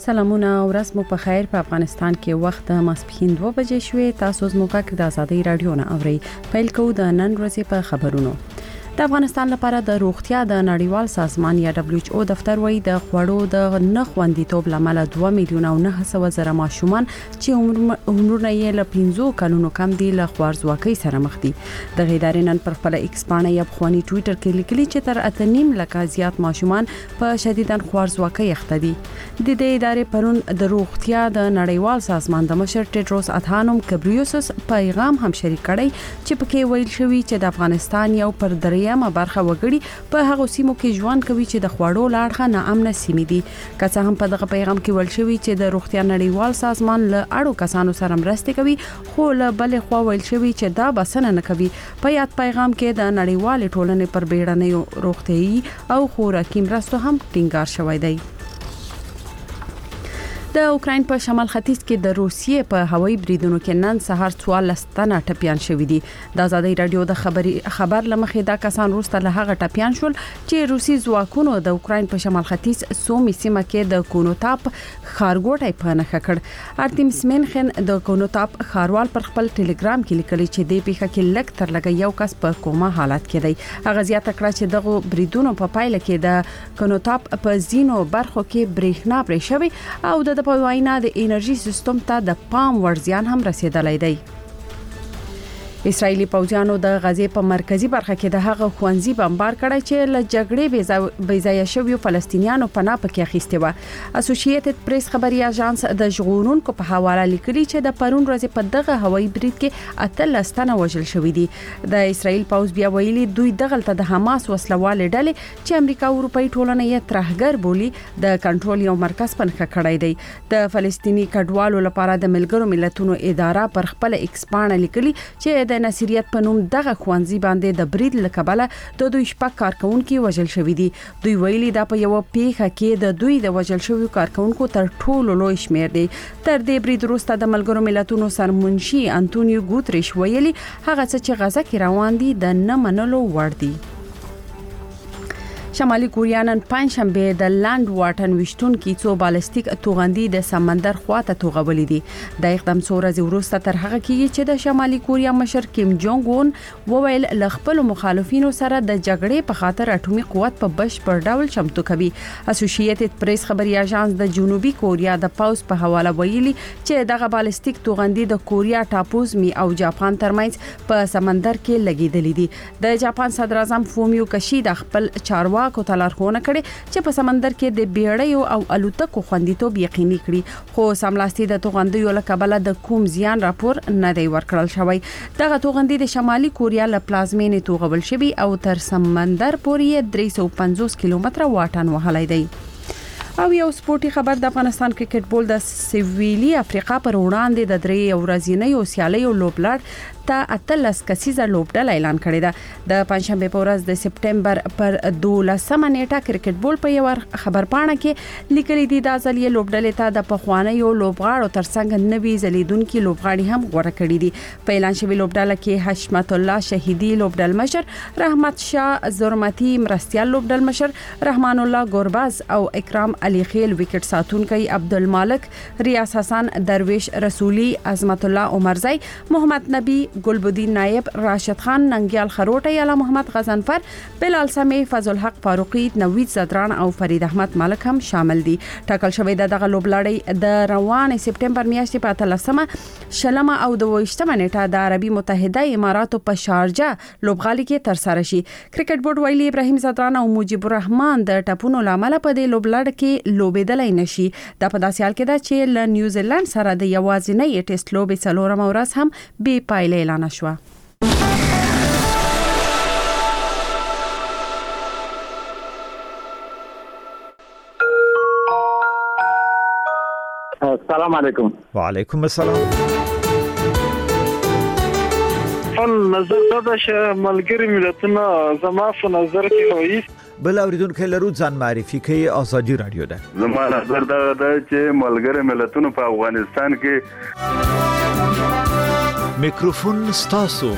سلامونه ورځ مو په خیر. په افغانستان کې وخت ماسپښین 2 بجې شوې. تاسو زموږ د آزادۍ رادیو نه اورئ. پیل کوو د نن ورځې په خبرونو. د افغانستان لپاره د روغتیا د نړیوال سازمان یا WHO دفتر وایي د خوړو د نه خوندیتوب لامل 2 میلیون او 900,000 ماشومان چې عمرونه یې له 15 کلونو کم دي له خوارځواکۍ سره مخ دي. د ادارې نن پر خپل ایکس باندې یا خواني ټوئیټر کې لیکلي چې تر 8.5 لک زیات ماشومان په شدیداً خوارځواکۍ اخته دي. د دې ادارې پرون د روغتیا د نړیوال سازمان د مشر ټیډروس ادهانوم ګبریوسس پیغام هم شریک کړی چې پکې ویل شوی چې د افغانستان یو پر دریمه برخه وګړي په هغه سیمو کې ژوند کوي چې د خوړو لاړخه ناامنه سیمې دي. که څه هم په دغه پیغام کې ویل شوی چې د روغتیا نړیوال سازمان له اړو کسانو سره مرسته کوي، خو له بلې خوا ویل شوی چې دا بسنه نه کوي. په یاد پیغام کې د نړیوال ټولنې پر بیړنۍ روغتيایي او خوراکي مرستو هم ټینګار شوی دی. د اوکرين په شمال ختیځ کې د روسیې په هوایي بریدونو کې نن سهار 14 تنه ټپيان شوي دي. د آزادۍ رادیو د خبر لمخې دا کسان وروسته له هغه ټپيان شول چې روسي ځواکونو د اوکرين په شمال ختیځ سومي سیمه کې د کونوتاپ ښارګوټي په نښه کړ. ارتیمس مینخن د کونوتاپ ښاروال پر خپل ټلګرام کې لیکلي چې د پیښه کې لږ تر لږه یو کس په کوما حالت کې دی. هغه زیاته کړه چې دغه بریدونو په پایله کې د کونوتاپ په زینو برخو کې برېښنا پرې شوی او د په وینا د انرژي سیستم ته د پام ورزيان هم رسیدلای دی. اسرایلی پوځیانو د غزې په مرکزی برخه کې د هغه خوانزي بمبار کړی چې له جګړې بیځای شوی فلسطینیانو پناه پکې اخیسته و. اسوسییټډ پریس خبري اژانس د ژغورونکو په حواله لیکلي چې د پرون ورځ په دغه هوایي برید کې 18 تنه وژل شوی دي. د اسرایل پوځ بیا ویلي دوی دغلته د حماس وسلواله ډلې چې امریکا او اروپאי ټولنه یې ترهګر بولی د کنټرول یو مرکز پنځه کړی دی. د فلسطینی کډوالو لپاره د ملګرو ملتونو اداره پر خپل ایکس باندې لیکلي چې د نصیریت په نوم دغه خوانزي باندې د برید لکبله د دوی شپږ کارکونکو وژل شوی دي. دوی ویلي دا په یو پیښه کې د دوی د وژل شوی کارکونکو تر ټولو لوی شمیر دی. تر دې برید وروسته د ملګرو ملتونو سرمنشي انټونیو ګوتریش ویلي هغه څه چې غزه کې روان دي د نه منلو وړ دي. شمالي کوریا نن پنځشنبه د لاند واټن وشتون کې څو بالستیک توغندي د سمندر خواته توغولې دي. د اقدام سورز وروسته تر هغه کې چې د شمالي کوریا مشر کیم جونګ اون وویل ل خپل مخالفینو سره د جګړې په خاطر اټومي قوت په بشپړ ډول چمتو کوي. اسوسییټډ پریس خبري اژانس د جنوبي کوریا د پاوز په حواله ویلي چې دغه بالستیک توغندي د کوریا ټاپوز می او جاپان ترمنځ په سمندر کې لګیدلې دي. د جاپان صدر اعظم فومیو کشیدا خپل چارواکو ته لارښوونه کړې چې په سمندر کې د بیړیو او الوتکو خوندیتوب یقیني کړي، خو سملاسي د توغندیو له کبله د کوم زیان راپور نه دی ورکړل شوی. دغه توغندي د شمالي کوریا له پلازمینې توغول شوی او تر سمندر پورې 350 کیلومتره واټن وهلی دی. او یو سپورتي خبر د افغانستان کرکټ بول د سویلي افریقا پر وړاندې د درې ورځې سیالیو لوبلړ ته 18 کسیزه لوبډله اعلان کړې ده. د پنځشنبه په ورځ د سپټمبر پر 12 نیټه کرکټ بول په یو خبرپاڼه کې لیکلي دي د ځلې لوبډلې ته د پخوانیو لوبغاړو ترڅنګ نوي ځلیدونکو لوبغاړي هم غوړه کړې دي. په اعلان شوی لوبډله کې حشمت الله شهیدی لوبډل مشر، رحمت شاه زرمتی مرستيال لوبډل مشر، رحمان الله ګورباز او اکرام علي خیل وکټ ساتونکي، عبدالمالک، ریاض حسن، درویش رسولی، عظمت الله عمرزی، محمد نبی، ګلبدین نایب، راشد خان، ننګیال خروټی، اعلی محمد غزنفر، بلال سمی، فضل الحق فاروقی، نوید زدران او فرید احمد ملک هم شامل دي. ټاکل شوی دغه لوبلړۍ د روان سپټمبر میاشتې په 13 شلمه او 22 نیټه د عربي متحده اماراتو په شارجه لوبغالي کې تر سره شي. کرکټ بورډ ویلي ابراهیم زدران او مجيب الرحمن د ټاپونو لامل په دې لوبلړ کې لوبېدلای نشي. دا په داسې حال کې ده چې له نیوزیلند سره د یوازینۍ ټیسټ لوبې څلورم ورځ هم بې پایلې اعلان شوه. السلام علیکم. وعلیکم السلام. نظر دا چې ملګری ملتونه زما په نظر کې وایي بل اوریدونکو لرو ځان معرفي کوي. آزادي رادیو ده. زما نظر دا چې ملګری ملتونه په افغانستان کې میکروفون ستاسو.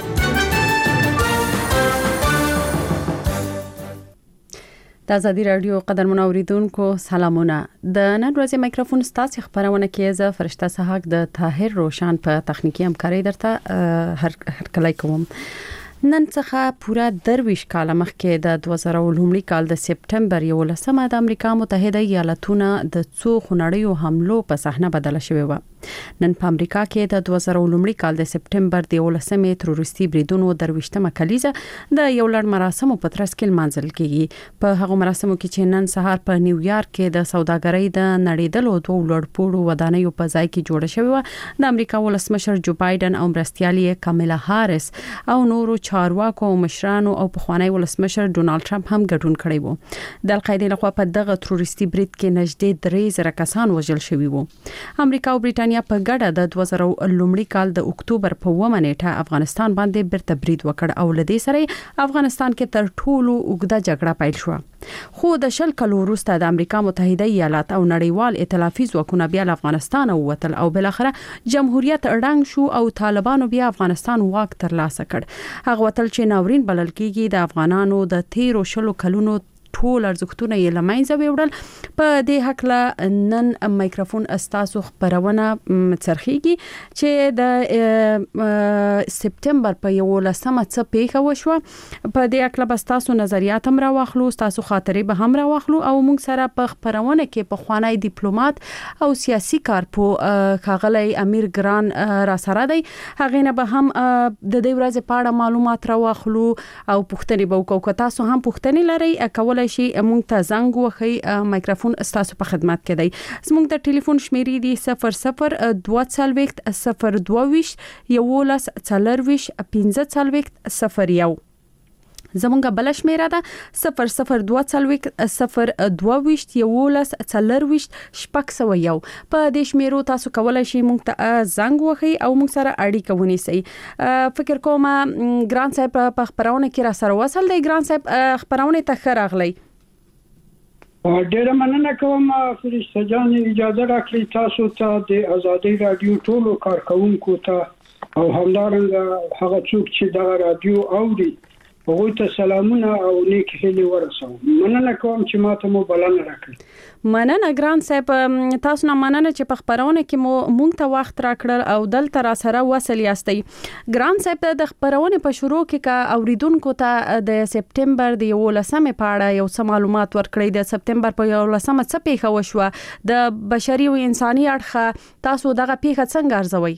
د ازادي رادیو قدرمن اوریدونکو سلامونه. د نن ورځې مایکروفون ستاسو خبرونه کې زه فرشته سحق د طاهر روشن په تخنیکی همکاري درته هر کله کوم. نن څخه پورا درویش کال مخکې د 2000 کال د سپټمبر 11 د امریکا متحده ایالاتونو د څو خونړیو حملو په صحنه بدله شوې و. نن په امریکا کې د 2000 کال د سپټمبر د 11 تروریستي بریدونو درويشتمه کلیزه د یو لړ مراسمو په ترڅ کې منځل کیږي. په هغه مراسمو کې چې نن سهار په نیویارک کې د سوداګرۍ د نړیدلو دوه لوړپوړو ودانیو په ځای کې جوړه شوې و. د امریکا ولسمشر جو بایدن او مرستيالي کاملا هارس او نورو چارواکو او مشرانو او پخوانی ولسمشر ډونالد ټرمپ هم ګډون کړی وو. د القاعده لخوا په دغه تروریستي برید کې نږدې 3000 کسان وژل شوي وو. امریکا او برېټانیا په ګډه د 2000 کال د اکتوبر په 1 نیټه افغانستان باندې برته برید وکړ او لدې سره افغانستان کې تر ټولو اوږده جګړه پیل شو. خو د شل کلو وروسته د امریکا متحده ایالات او نړیوال ائتلافي ځواکونه بیا افغانستان ووتل او بل اخره جمهوریت اړنګ شو او طالبانو بیا افغانستان واک ترلاسه کړ. هغه وتل چې ناورین بلل کېږي د افغانانو د 13 کلونو ټول ارزښتونه یې لمنځه وړل. په دې حق له نن مایکروفون استاسو خبرونه چرخيږي چې د سپټمبر په 11مه څه پیښه وشوه. په دې حق له بستاسو نظریات هم را واخلو، تاسو خاطرې به هم را واخلو او موږ سره په خبرونه کې په خوانی ډیپلوماټ او سیاسي کارپو ښاغلی امیر ګران را سره دی. هغه نه به هم د دې ورځې په اړه معلومات را واخلو او پوښتنې به وکړو. تاسو هم پوښتنې لرئ کولای شي مونږ ته زنګ وهئ. مایکروفون ستاسو په خدمت کې دی. زموږ د ټلیفون شمیرې دي 0022 022 11 40 15 زمونږه بل شمیره ده 0022 022 11 40 15. په دې شمیرو تاسو کولای شئ مونږ ته زنګ وهئ او مونږ سره اړیکه ونیسئ. فکر کوم ګران صاحب په خبرونه کې را سره وصل دی. ګران صاحب خبرونه ته ښه راغلی. ډیره مننه کوم فرشته جان، اجازه راکړئ تاسو ته د ازادي رادیو ټولو کارکونکو ته او همدارنګه هغه څوک چې دا رادیو اوري هغه ته سلامونه او نیک هیلې ورسوم. مننه کوم چې ماته مو بلنه راکړه. مننه ګران صاحب، تاسو نه مننه چې په خبرونه کې مونږ ته وخت راکړل او دلته را سره وصل یاستئ. ګران صاحب د خبرونه په شروع کې کا اوریدونکو ته د سپټمبر د 11 په اړه یو څه معلومات ورکړئ. د سپټمبر په 11 څه پیښه وشوه؟ د بشري او انساني اړخ تاسو دغه پیښه څنګه ارزوئ؟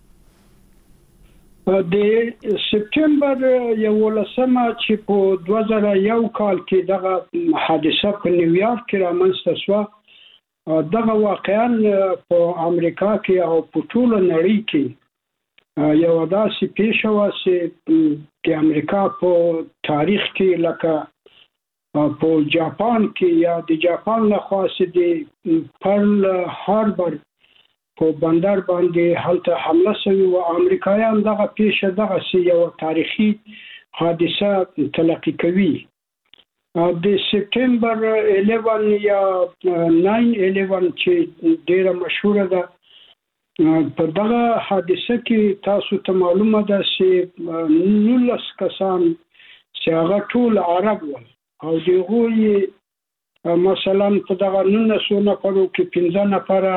د سپټمبر 11 چې په 2001 کال کې دغه حادثه په نیویارک کې رامنځته شوه، دغه واقعا په امریکا کې او په ټول نړۍ کې یو داسې پیښه وه چې امریکا په تاریخ کې لکه په جاپان کې یا د جاپان لخوا د پرل هاربر په بندر باندې هلته حمله شوې و. امریکایان دغه پیښه دغه یو تاریخي حادثه تلقي کوي. د سپټمبر 11 یا 9/11 چې ډیره مشهوره ده، په دغه حادثه کې تاسو ته معلومه ده چې 19 کسان چې هغه ټول عرب ول او دغه مثلا په دغه 19 نفرو کې 15 نفر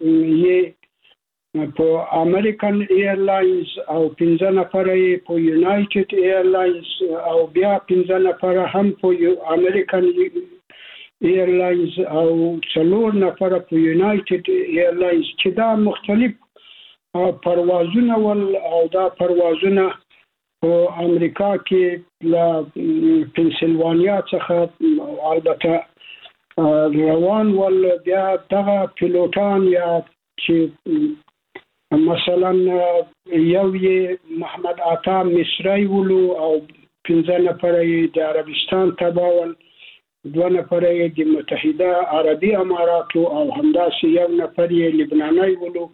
یې په امریکن ایرلاینز او 15 نفر یې په یونایټډ ایرلاینز او بیا 15 نفر هم په امریکن ایرلاینز او 4 نفر په یونایټډ ایرلاینز چې دا مختلف پروازونه ول او دا پروازونه په امریکا کې ل پنسلوانیا څخه البته روان ول. بیا دغه پیلوټان یا چې مثلا یو یې محمد عطا مصری ولو او 15 نفر یې د عربستان تباول، 2 نفر یې د متحده عربي اماراتو او همداسې یو نفر یې لبناني ولو.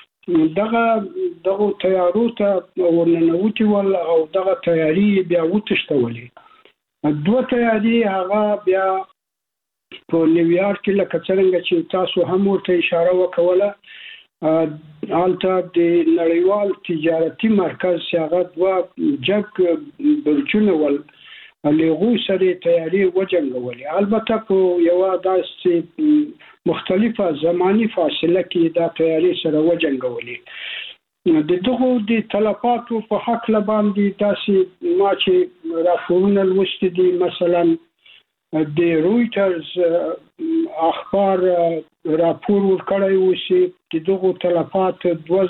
دغه تیارو ته ورننوتي ول او دغه تیاری بیا وتښتولې. 2 تیاری هغه بیا په نیویارک کې لکه څنګه چې تاسو هم ورته اشاره وکوله، البته د نړیوال تجارتي مرکز هغه 2 جګ برجونه ول لغو سره تیاری وجنګولې. البته په یو داسې مختلفه زمانی فاصله کې دا تیاری سره وجنګولې. د دغه د تلفاتو په حق باندې داسې ما چې راپورونه لوستي دي، مثلا د رويټرز اخبار راپور ورکړی و چې دغه تلفات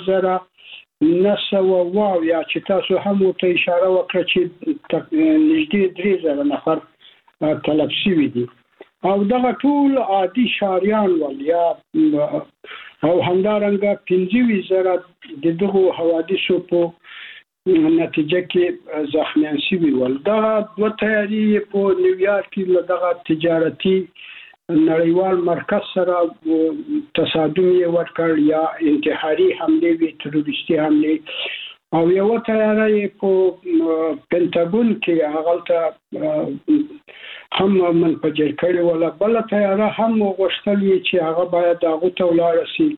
2009 یا چې تاسو هم ته اشاره وکړه چې نږدې 3000 نفر تلف شوي دي، او دغه ټول عادي شهریان ول یا او همدارنګه 15,000 د دغه حوادثو په نتیجه کې زخمیان شوي ول. دا دوه تیاری په نیویارک کې دغه تجارتي نړیوال مرکز سره تصادم یې ورکړ یا انتحاري حمله وی تروریستي حمله، او یو تیاری په پنټاګون کې هغه هم منفجر کړي ولا بل تیاری هم غوښتل چې هغه باید هغه ته ولاړ شي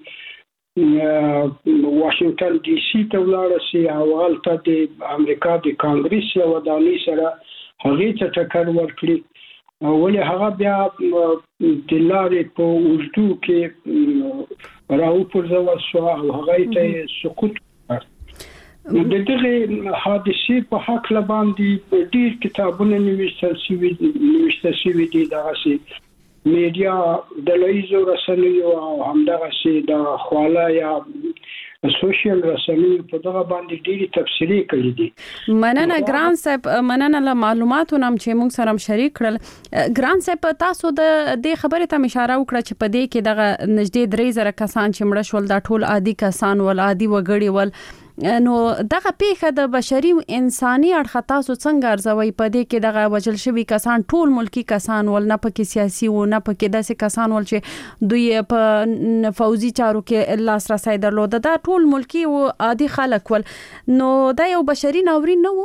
واشنگټن ډي سي ته ولاړ شي او هلته د امریکا د کانګرس یو ودانۍ سره هغه ته ټکر ورکړي، ولې هغه بیا د لارې په اوږدو کې راوپرځول شو او هغه ته سقوط د دغه حادثې په حق باندې ډېر کتابونه نوشته شوي دي، دغه میډیا د لایزو رسنیو او همدغه د خواله یا سوشل رسنیو په دغه باندې ډېری تفصیلي کړي دي. مننه ګران صاحب، مننه له معلوماتو نم چې موږ سره شریک کړل. ګران صاحب تاسو د دې خبرې ته اشاره وکړه چې په دې کې دغه نږدې 3000 کسان چې مړ شول دا ټول عادي کسان ول، عادي وګړي ول، نو دغه پیښه د بشري انساني اړخ تاسو څنګه ارزوي؟ په دې کې دغه وجل شوی کسان ټول ملکی کسان ول، نه پکې سیاسي و نه پکې داسې کسان ول چې دوی په فوزي چارو کې لاسرسي درلود، دا ټول ملکی او عادي خلک ول، نو دا یو بشري ناورین نه و؟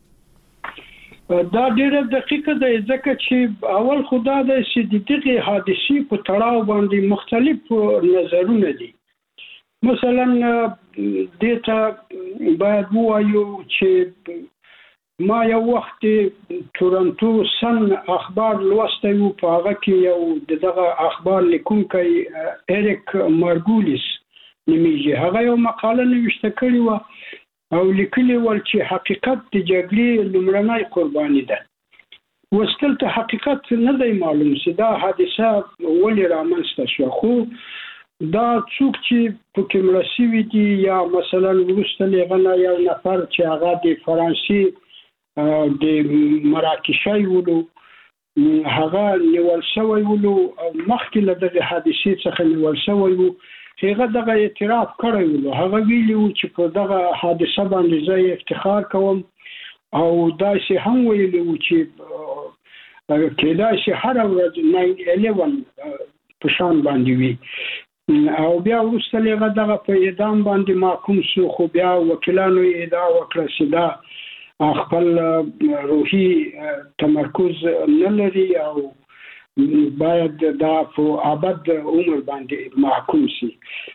دا ډیره دقیقه ده، ځکه چې اول خدا د دغه حادثې په تړاو باندې مختلف نظرونه دي. مثلا دیتا باید وایو چې ما یو وخت تورنټو سن اخبار لوستی و، په هغه کې یو دغه اخبار لیکونکی اریک مارګولیس نومیږي، هغه یو مقاله نوشته کړې و او لیکلي ول چې حقیقت د جګړې لومړنۍ قرباني ده. وستل ته حقیقت نه دی معلوم چې دا حادثه ولې رامنځته شوه، خو دا څوک چې په کې مړه شوي دي یا مثلا وروسته لغنه یو نفر چې هغه د فرانسې د مراکشای ولو هغه نیول شوی ولو مخکې له دغه حادثې څخه نیول شوی وو، هغه دغه اعتراف کړی ولو، هغه ویلي و چې په دغه حادثه باندې زه افتخار کوم او داسې هم ویلي و چې کېدای شي هره ورځ 9/11 په شان باندې وي، او بیا وروسته لغه دغه په اعدام باندې محکوم شو، خو بیا وکیلانو ادعا وکړه چې دا خپل روحي تمرکز نه لري او باید دا په ابد عمر باندې محکوم شي.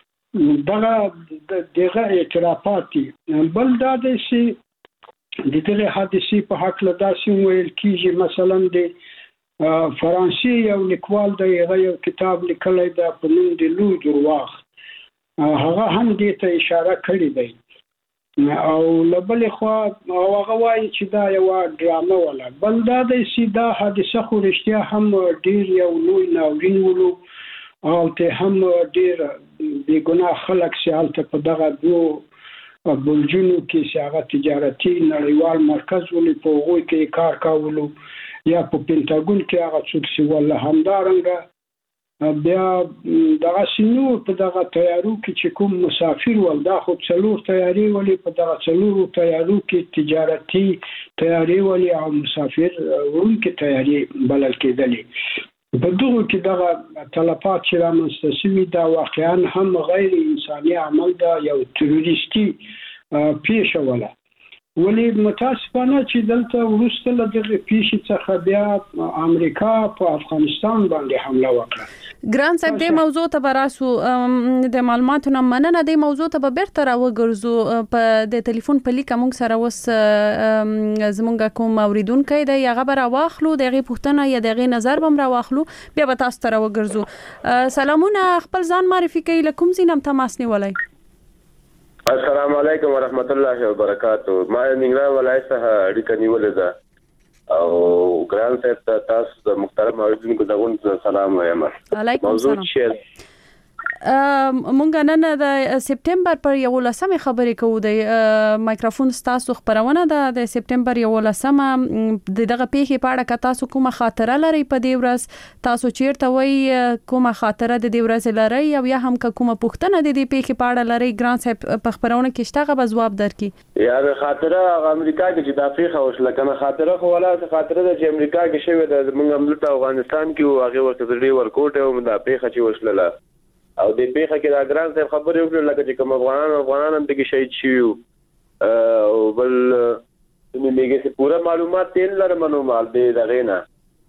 دغه اعترافات بل دا دی چې دغه حادثې په حق له داسې ویل کیږي، مثلا د فرانسې یو لیکوال دی، هغه یو کتاب لیکلی دی په نوم د لوی درواغ، هغه هم دې ته اشاره کړې دی او له بلې خوا هغه وایي چې دا یوه ډرامه وله. بل دا دی چې دا حادثه خو رښتیا هم ډېر یو لوی ناورین ولو او ته هم ډېر بېګناه خلک چې هلته په دغه دوو برجونو کې چې هغه تجارتي نړیوال مرکز ولې په هغوی کې کار کولو یا په پنټاګون کې هغه څوک چې ولا همدارنګه بیا دغه سينو په دغه تیارو کې چې کوم مسافر ول، دا خو څلور تیاری ولې په دغه څلورو تیارو کې تجارتي تیاری ولې او مسافر ورونکي تیاری بلل کېدلې. په دغه کې دغه تلفات چې رامنځته شوي دا واقعا هم غیر انساني عمل ده، یو تروریستي پیښه وله. ولی متاسفانه چې دلته ورسته له دغه پیښې څخه بیا امریکا په افغانستان باندې حمله وکړه. ګران صاحب د موضوع ته براسو د معلوماتو نه مننه د موضوع ته به بیرته راوګرځو په د ټلیفون په لیک موږ سره وس زمونږ کوم اوریدونکو دی هغه به راواخلو دغه پوښتنه یا دغه نظر به راواخلو بیا به تاسو ته راوګرځو. سلامونه خپل ځان معرفي کړئ لکم زینم تماس نیولای. السلام علیکم ورحمت الله وبرکاتہ. ما ننګرهار ولایت څخه اړیکه نیولې ده او ګران صاحب تاسو د محترم اوریدونکو دغه سلام وایم. علیکم السلام. مونږ نن د سپټمبر پر 11 خبرې کوو د مایکروفون تاسو خبرونه د سپټمبر 11 دغه پیښې په اړه تاسو کومه خاطره لري په دې ورځ تاسو چیرته وای کومه خاطره د دې ورځ لري او یا هم کومه پوښتنه د دې پیښې په اړه لري ګران صاحب په خبرونه کې شته به جواب درکې. یا خاطره امریکا کې چې د پیښه وشله کنه خاطره خو ولا خاطره د امریکا کې شوی د موږ عملت افغانستان کې هغه ورته د ورکوټ او د پیښه چې وشله او د پیښه کې دا ګران صاحب خبرې وکړل لکه چې کوم افغانان هم دغه شهید شي او بل موږ یې پوره معلومات تل لرمنو مال دی دغه نه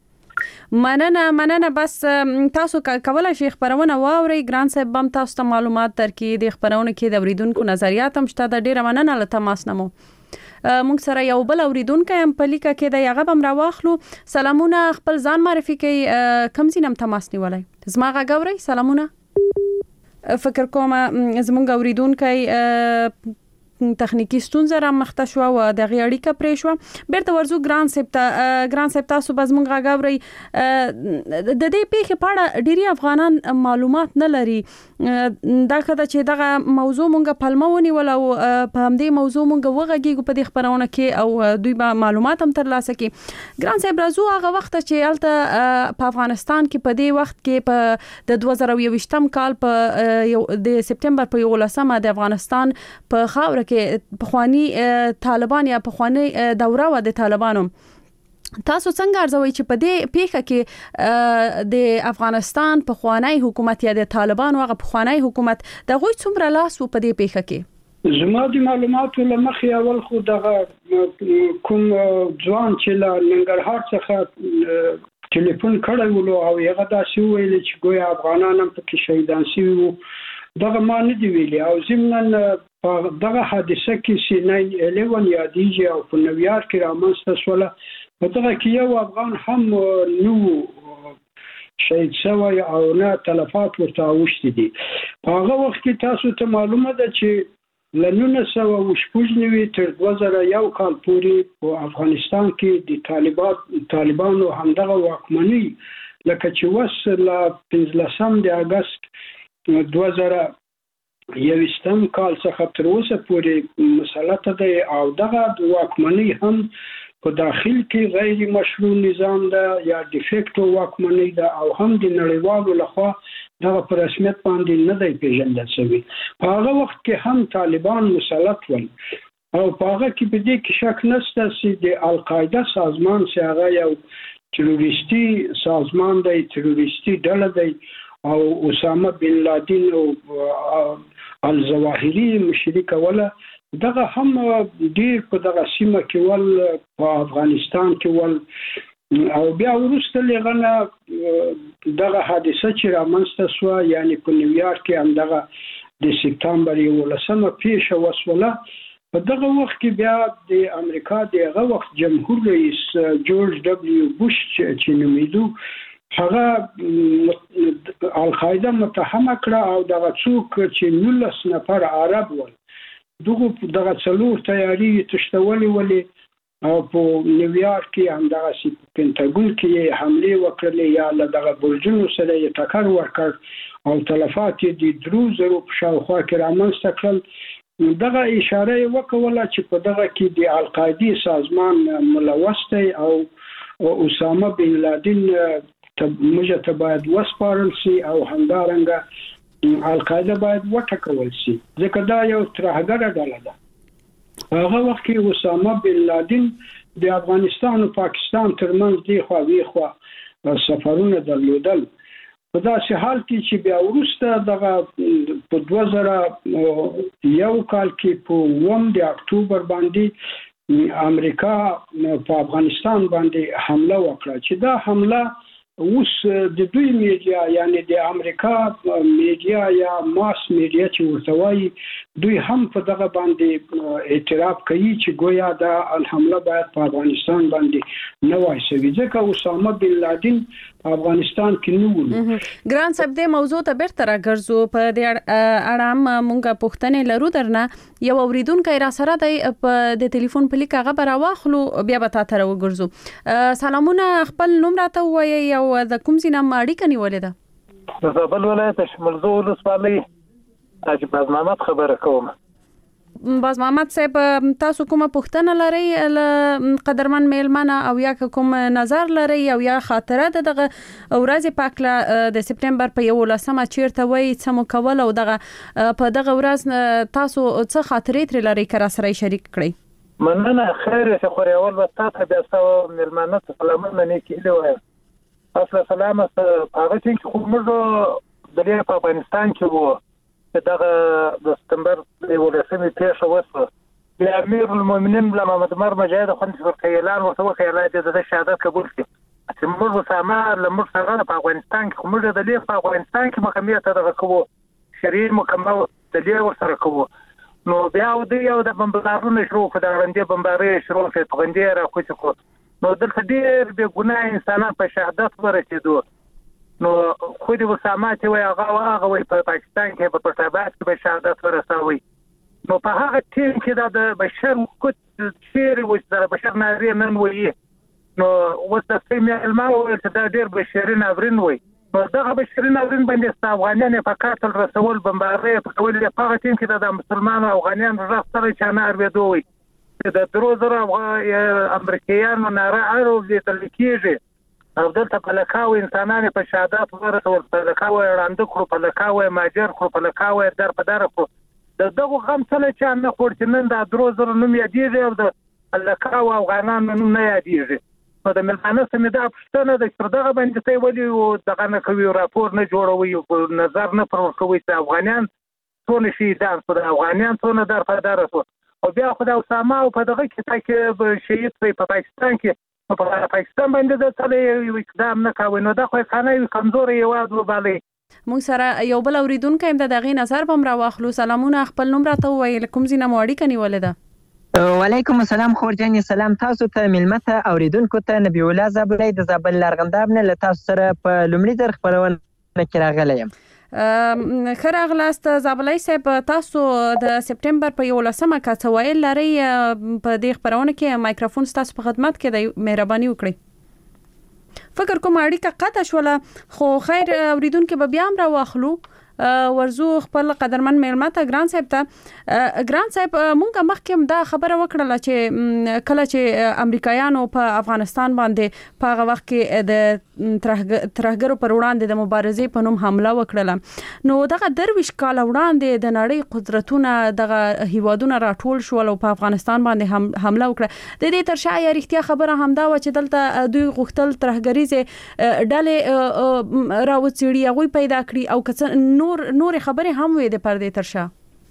مننه بس تاسو کولای شئ خبرونه واوري ګران صاحب بم تاسو ته معلومات درکې د خبرونه کې د اوریدونکو نظریات هم شته د ډیره مننه له تماس نمو. مونږ سره یو بل اوریدونکو هم په لیکه کې د یغه بم راواخلو. سلامونه خپل ځان معرفي کړئ کم زینم تماس نیولای زما غاوري. سلامونه فکر کوم زمونږ اوریدونکو تخنیکی ستونزه را مخته شو او د غیړیکه پرې شو بیرته ورزو ګران صاحب تاسو به زمونږ غاوري د دې پیښې په اړه ډیری افغانان معلومات نه لري دا کده چې دغه موضوع مونږه پلمه ونیول او په همدې موضوع مونږ وغږیږو په دې خبرونه کې او دوی به معلومات هم ترلاسه کړي. ګران صاحب راځو هغه وخت چې الته په افغانستان کې په دې وخت کې په د 2021 کال په د سپټمبر په 11 د افغانستان په خاور کې پخوانی طالبان یا پخوانی دوره و د طالبانو تاسو څنګه ارزوي چې په دې پیښه کې د افغانستان پخوانی حکومت یا د طالبانو هغه پخوانی حکومت د غوي څومره لاس په دې پیښه کې؟ زما د معلوماتو لمخې اول خو دغه کوم ځوان چې له ننګرهار څخه ټلیفون کړو او هغه دا شی ویل چې ګویا افغانان هم پکې شهیدان شوي وو دغه ما نه دی ویلي او ضمن په دغه حادثه کې سی 9/11 یادېږي او په نیویارک کې رامنځته شوله په دغه کې یو افغان هم نو شهید شوی او نه تلفات ورته اوښتي دي. په هغه وخت کې تاسو ته معلومه ده چې له 1999 تر 2001 کال پورې په افغانستان کې د طالبانو همدغه واکمني لکه چې وس له 15 د اگست 2021 کال څخه تر اوسه پورې مسلط ده او دغه واکمني هم په داخل کې غیر مشروع نظام ده یا ډیفیکټو واکمني ده او هم د نړیوالو لخوا دغه په رسمیت باندې نه دی پیژندل شوی. په هغه وخت کې هم طالبان مسلط ول او په هغه کې په دې کې شک نشته چې د القاعده سازمان چې هغه یو تروریستي سازمان دی تروریستي ډله دی او اسامه بن لادن او الظواهری مشري کوله دغه هم ډیر په دغه سیمه کې ول په افغانستان کې ول او بیا وروسته لغنه دغه حادثه چې رامنځته شو یعنی په نیویارک کې هم دغه د سپټمبر 11 پیښه وسوله په دغه وخت کې بیا د امریکا دغه وخت جمهور رئیس جورج دبلیو بوش چې نومیدو هغه القاعده متهم کړه او دغه څوک چې 19 نفر عرب ول دغه څلور تیاری تشتولې ولې او په نیویارک کې هم دغه پینټاګون کې حمله وکړلې یا له دغه برجونو سره یې ټکر ورکړ او تلفات یې د 3000 په شاوخوا کې رامنځته کړل. دغه اشاره وکوله چې په دغه کې د القاعده سازمان ملوث دی او اسامه بن لادن موږ ته باید وسپارل شي او همدارنګه القاعده باید وټکول شي ځکه دا یو ترهګره ډله ده. هغه وخت کې اسامه بن لادن د افغانستان او پاکستان ترمنځ دی خو سفرونه درلودل په داسې حال کې چې بیا وروسته دغه په 2001 کال کې په 1 د اکتوبر باندې امریکا په افغانستان باندې حمله وکړه چې دا حمله اوس د دوی میډیا یعنی د امریکا میډیا یا ماس میډیا چې ورته وایي دوی هم په دغه باندې اعتراف کوي چې گویا دا الحمله باید په افغانستان باندې نه وای شوی ځکه اسامه بن لادن په افغانستان کې نه و. ګران صاحب د موضوع ته بیرته راګرځو په دې اړه مونږه پوښتنه لرو درنه یو اوریدونکو را سره د ټلیفون په لیک هغه براواخلو بیا به تاسو راوګرځو. سلامونه خپل نوم راته وایي او د کوم ځای نه اړیکه نیولې ده؟ د زابل ولایت شمولزو ولسوالۍ حاجی باز محمد خبره کوم. باز محمد صاحب تاسو کومه پوښتنه لرئ قدرمن میلمانه او یا کوم نظر لرئ او یا خاطره دغه ورځ پاکله د سپتمبر په 11 چیرته وای څه مو کول او دغه په دغه ورځ تاسو څه خاطرې تر لرئ کړه سره شریک کړئ؟ مننه خیر شه خو اول وخت ته بیا تاسو میلمانه سلامونه نه کیلو اصل سلامت هغه چې خو موږ د دې په افغانستان کې وو دغه د سپتمبر د 11 پیښه وسوه بیا امیر المؤمنین محمد عمر مجاهد خو څنګه اعلان ورته اعلان د شهادت قبول کړ چې موږ سامان لمر څنګه په افغانستان کې موږ د دې په افغانستان کې مخمیت دغه کوو شریعه مکمل د دې ورسره کوو نو بیا د بمبارونو شروع کړه د غندې بمبارې شروع کړه په غندې را کوڅه نو دلته ډېر به ګناه انسانان په شهادت ورسېدو نو خو دې وسامه چې وای هغه وای په پاکستان کې په پټابات کې به شهادت ورسوي نو په هغه ټیم کې د بشر کوت شیر و چې بشر ناری نن وایي نو وسته سیمه الماو چې دا ډېر بشرین افرین وای نو دغه بشرین افرین باندې افغانان په قاتل رسول بمبارې په کول په هغه ټیم کې د مسلمان او افغانان راستل چې نه اروي د درو زره امریکایانو ناره اړو دې تل کېږي او دلته په لکاو انسانان په شهادت ورسول په لکاو وړاندې کړو په لکاو ماجر کړو په لکاو در په در کړو دغه غم څه چې نه خورت نن د درو زره نوم یادېږي او د لکاو افغانان نوم نه یادېږي نو د ملمانه سمې دا پښتنه د دغه باندې ته ولي دغه نه کوي راپور نه جوړوي نظر نه پر کوي چې افغانان ټول شي دا افغانان ټول در په در او بیا خدای اسامه او په دغه کې چې شهید په پاکستان کې په پاکستان باندې د څلې اقدام نه کوي نو دا خو خانه کمزوري یواد وبالي. موږ سره یو بل اوریدونکو هم د دغه نظر بم راواخلو. سلامونه خپل نوم راته وایي کوم ځینه موړی کني ولده؟ وعلیکم السلام خورجان سلام تاسو ته ملمته اوریدونکو ته نبی الله زابلای د زابل لارغنداب نه له تاسو سره په لومړي در خبرونه کې راغلی یم. خراغلاست زابلای صاحب تاسو د سپتمبر په 11 کا څه ویل لري په دې خبرونه کې مایکروفون تاسو په خدمت کې دی مهرباني وکړئ. فکر کوم اړیکه قطع شوله خو خیر اوریدونکو به بیا هم راواخلو ورزو خپل قدرمن میلمته ګران صاحب ته. ګران صاحب مونږه مخکې دا خبره وکړه چې کله چې امریکایانو په افغانستان باندې په هغه وخت کې د ترهګرو پر وړاندې د مبارزې په نوم حمله وکړه نو دغه درویش کال وړاندې د نړۍ قدرتونه دغه هیوادونه راټول شول او په افغانستان باندې حمله وکړه د دې ترشا یا رښتیا خبره همدا و چې دلته دوی غوښتل ترهګریزه ډلې راوڅړي هغه پیدا کړی او نور خبره هم وې د پردې ترشا.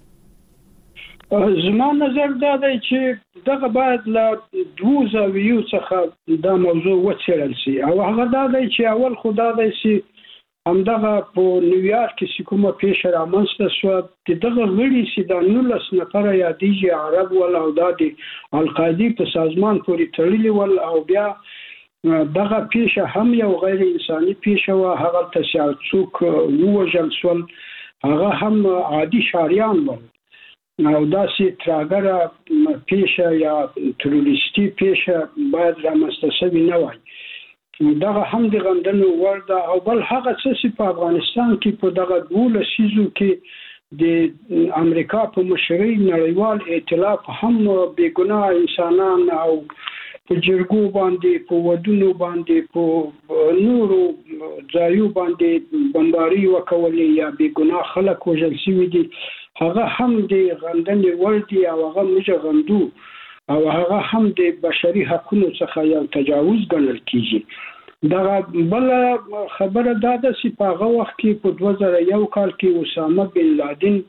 زما نظر دا دی چې دغه باید له دوه زاویو څخه دا موضوع وڅېړل شي او هغه دا دی چې اول خدا دی چې همدغه په نیویارک کې کومه پیښه رامنځته شوه دغه غړي چې د 19 نفر یادېږي عرب ول او د القاعده په سازمان پورې تړلي ول او بیا دغه پیښه هم یو غیر انساني پیښه و هغه ته څوک ووژل شول هغه هم عادي شاریان ول او داسې ترهګره پیښه یا تروریستي پیښه باید رامنځته شوې نه وای دغه هم د غندنو وړ ده او بل هغه څه چې په افغانستان کې په دغه 12 لسیزو کې د امریکا په مشرۍ نړیوال ائتلاف هم بېګناه انسانان او په جرګو باندې په ودونو باندې په نورو ځایو باندې بمباري وکولې یا بېګناه خلک وژل شوي دي هغه هم د غندنې وړ دي او هغه موږ غندو او هغه هم د بشري حقوقو څخه یو تجاوز ګڼل کیږي. دغه بل خبره دا ده چې په هغه وخت کې په 2001 کال کې اسامه بن لادن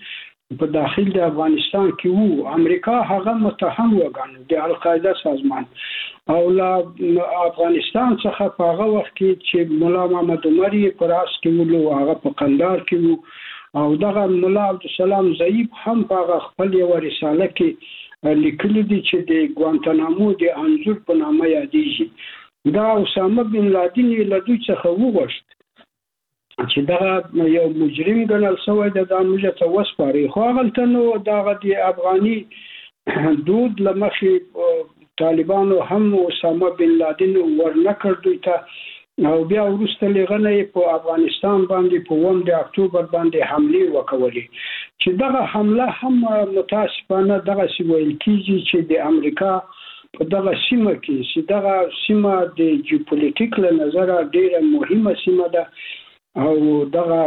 په داخل د افغانستان کې وو. امریکا هغه متهم وګڼو د القاعده سازمان او لا افغانستان څخه په هغه وخت کې چې مولا محمد عمري پر اس کې ولو هغه په قندهار کې وو او دغه مولا عبدالسلام ضعیف هم په خپل یو رساله کې لیکلي دي چې د ګوانتانامو د انځور په نامه یادېږي. دا اسامه بن لادن له دوی څخه وغوښت چې دا یو مجرم ګڼل شوی د موږ ته وسپاري، خو هغه نو دغه د افغاني دود لمخې طالبانو هم اسامه بن لادن ورنکړ دوی ته او بیا وروسته لغنه په افغانستان باندې په 1 د اکتوبر باندې حمله وکولې چې دغه حمله هم متاسفانه دغه ویل کیږي چې د امریکا په دغه سیمه کې چې دغه سیمه د جیوپولیټیک له نظره ډیره مهمه سیمه ده او دغه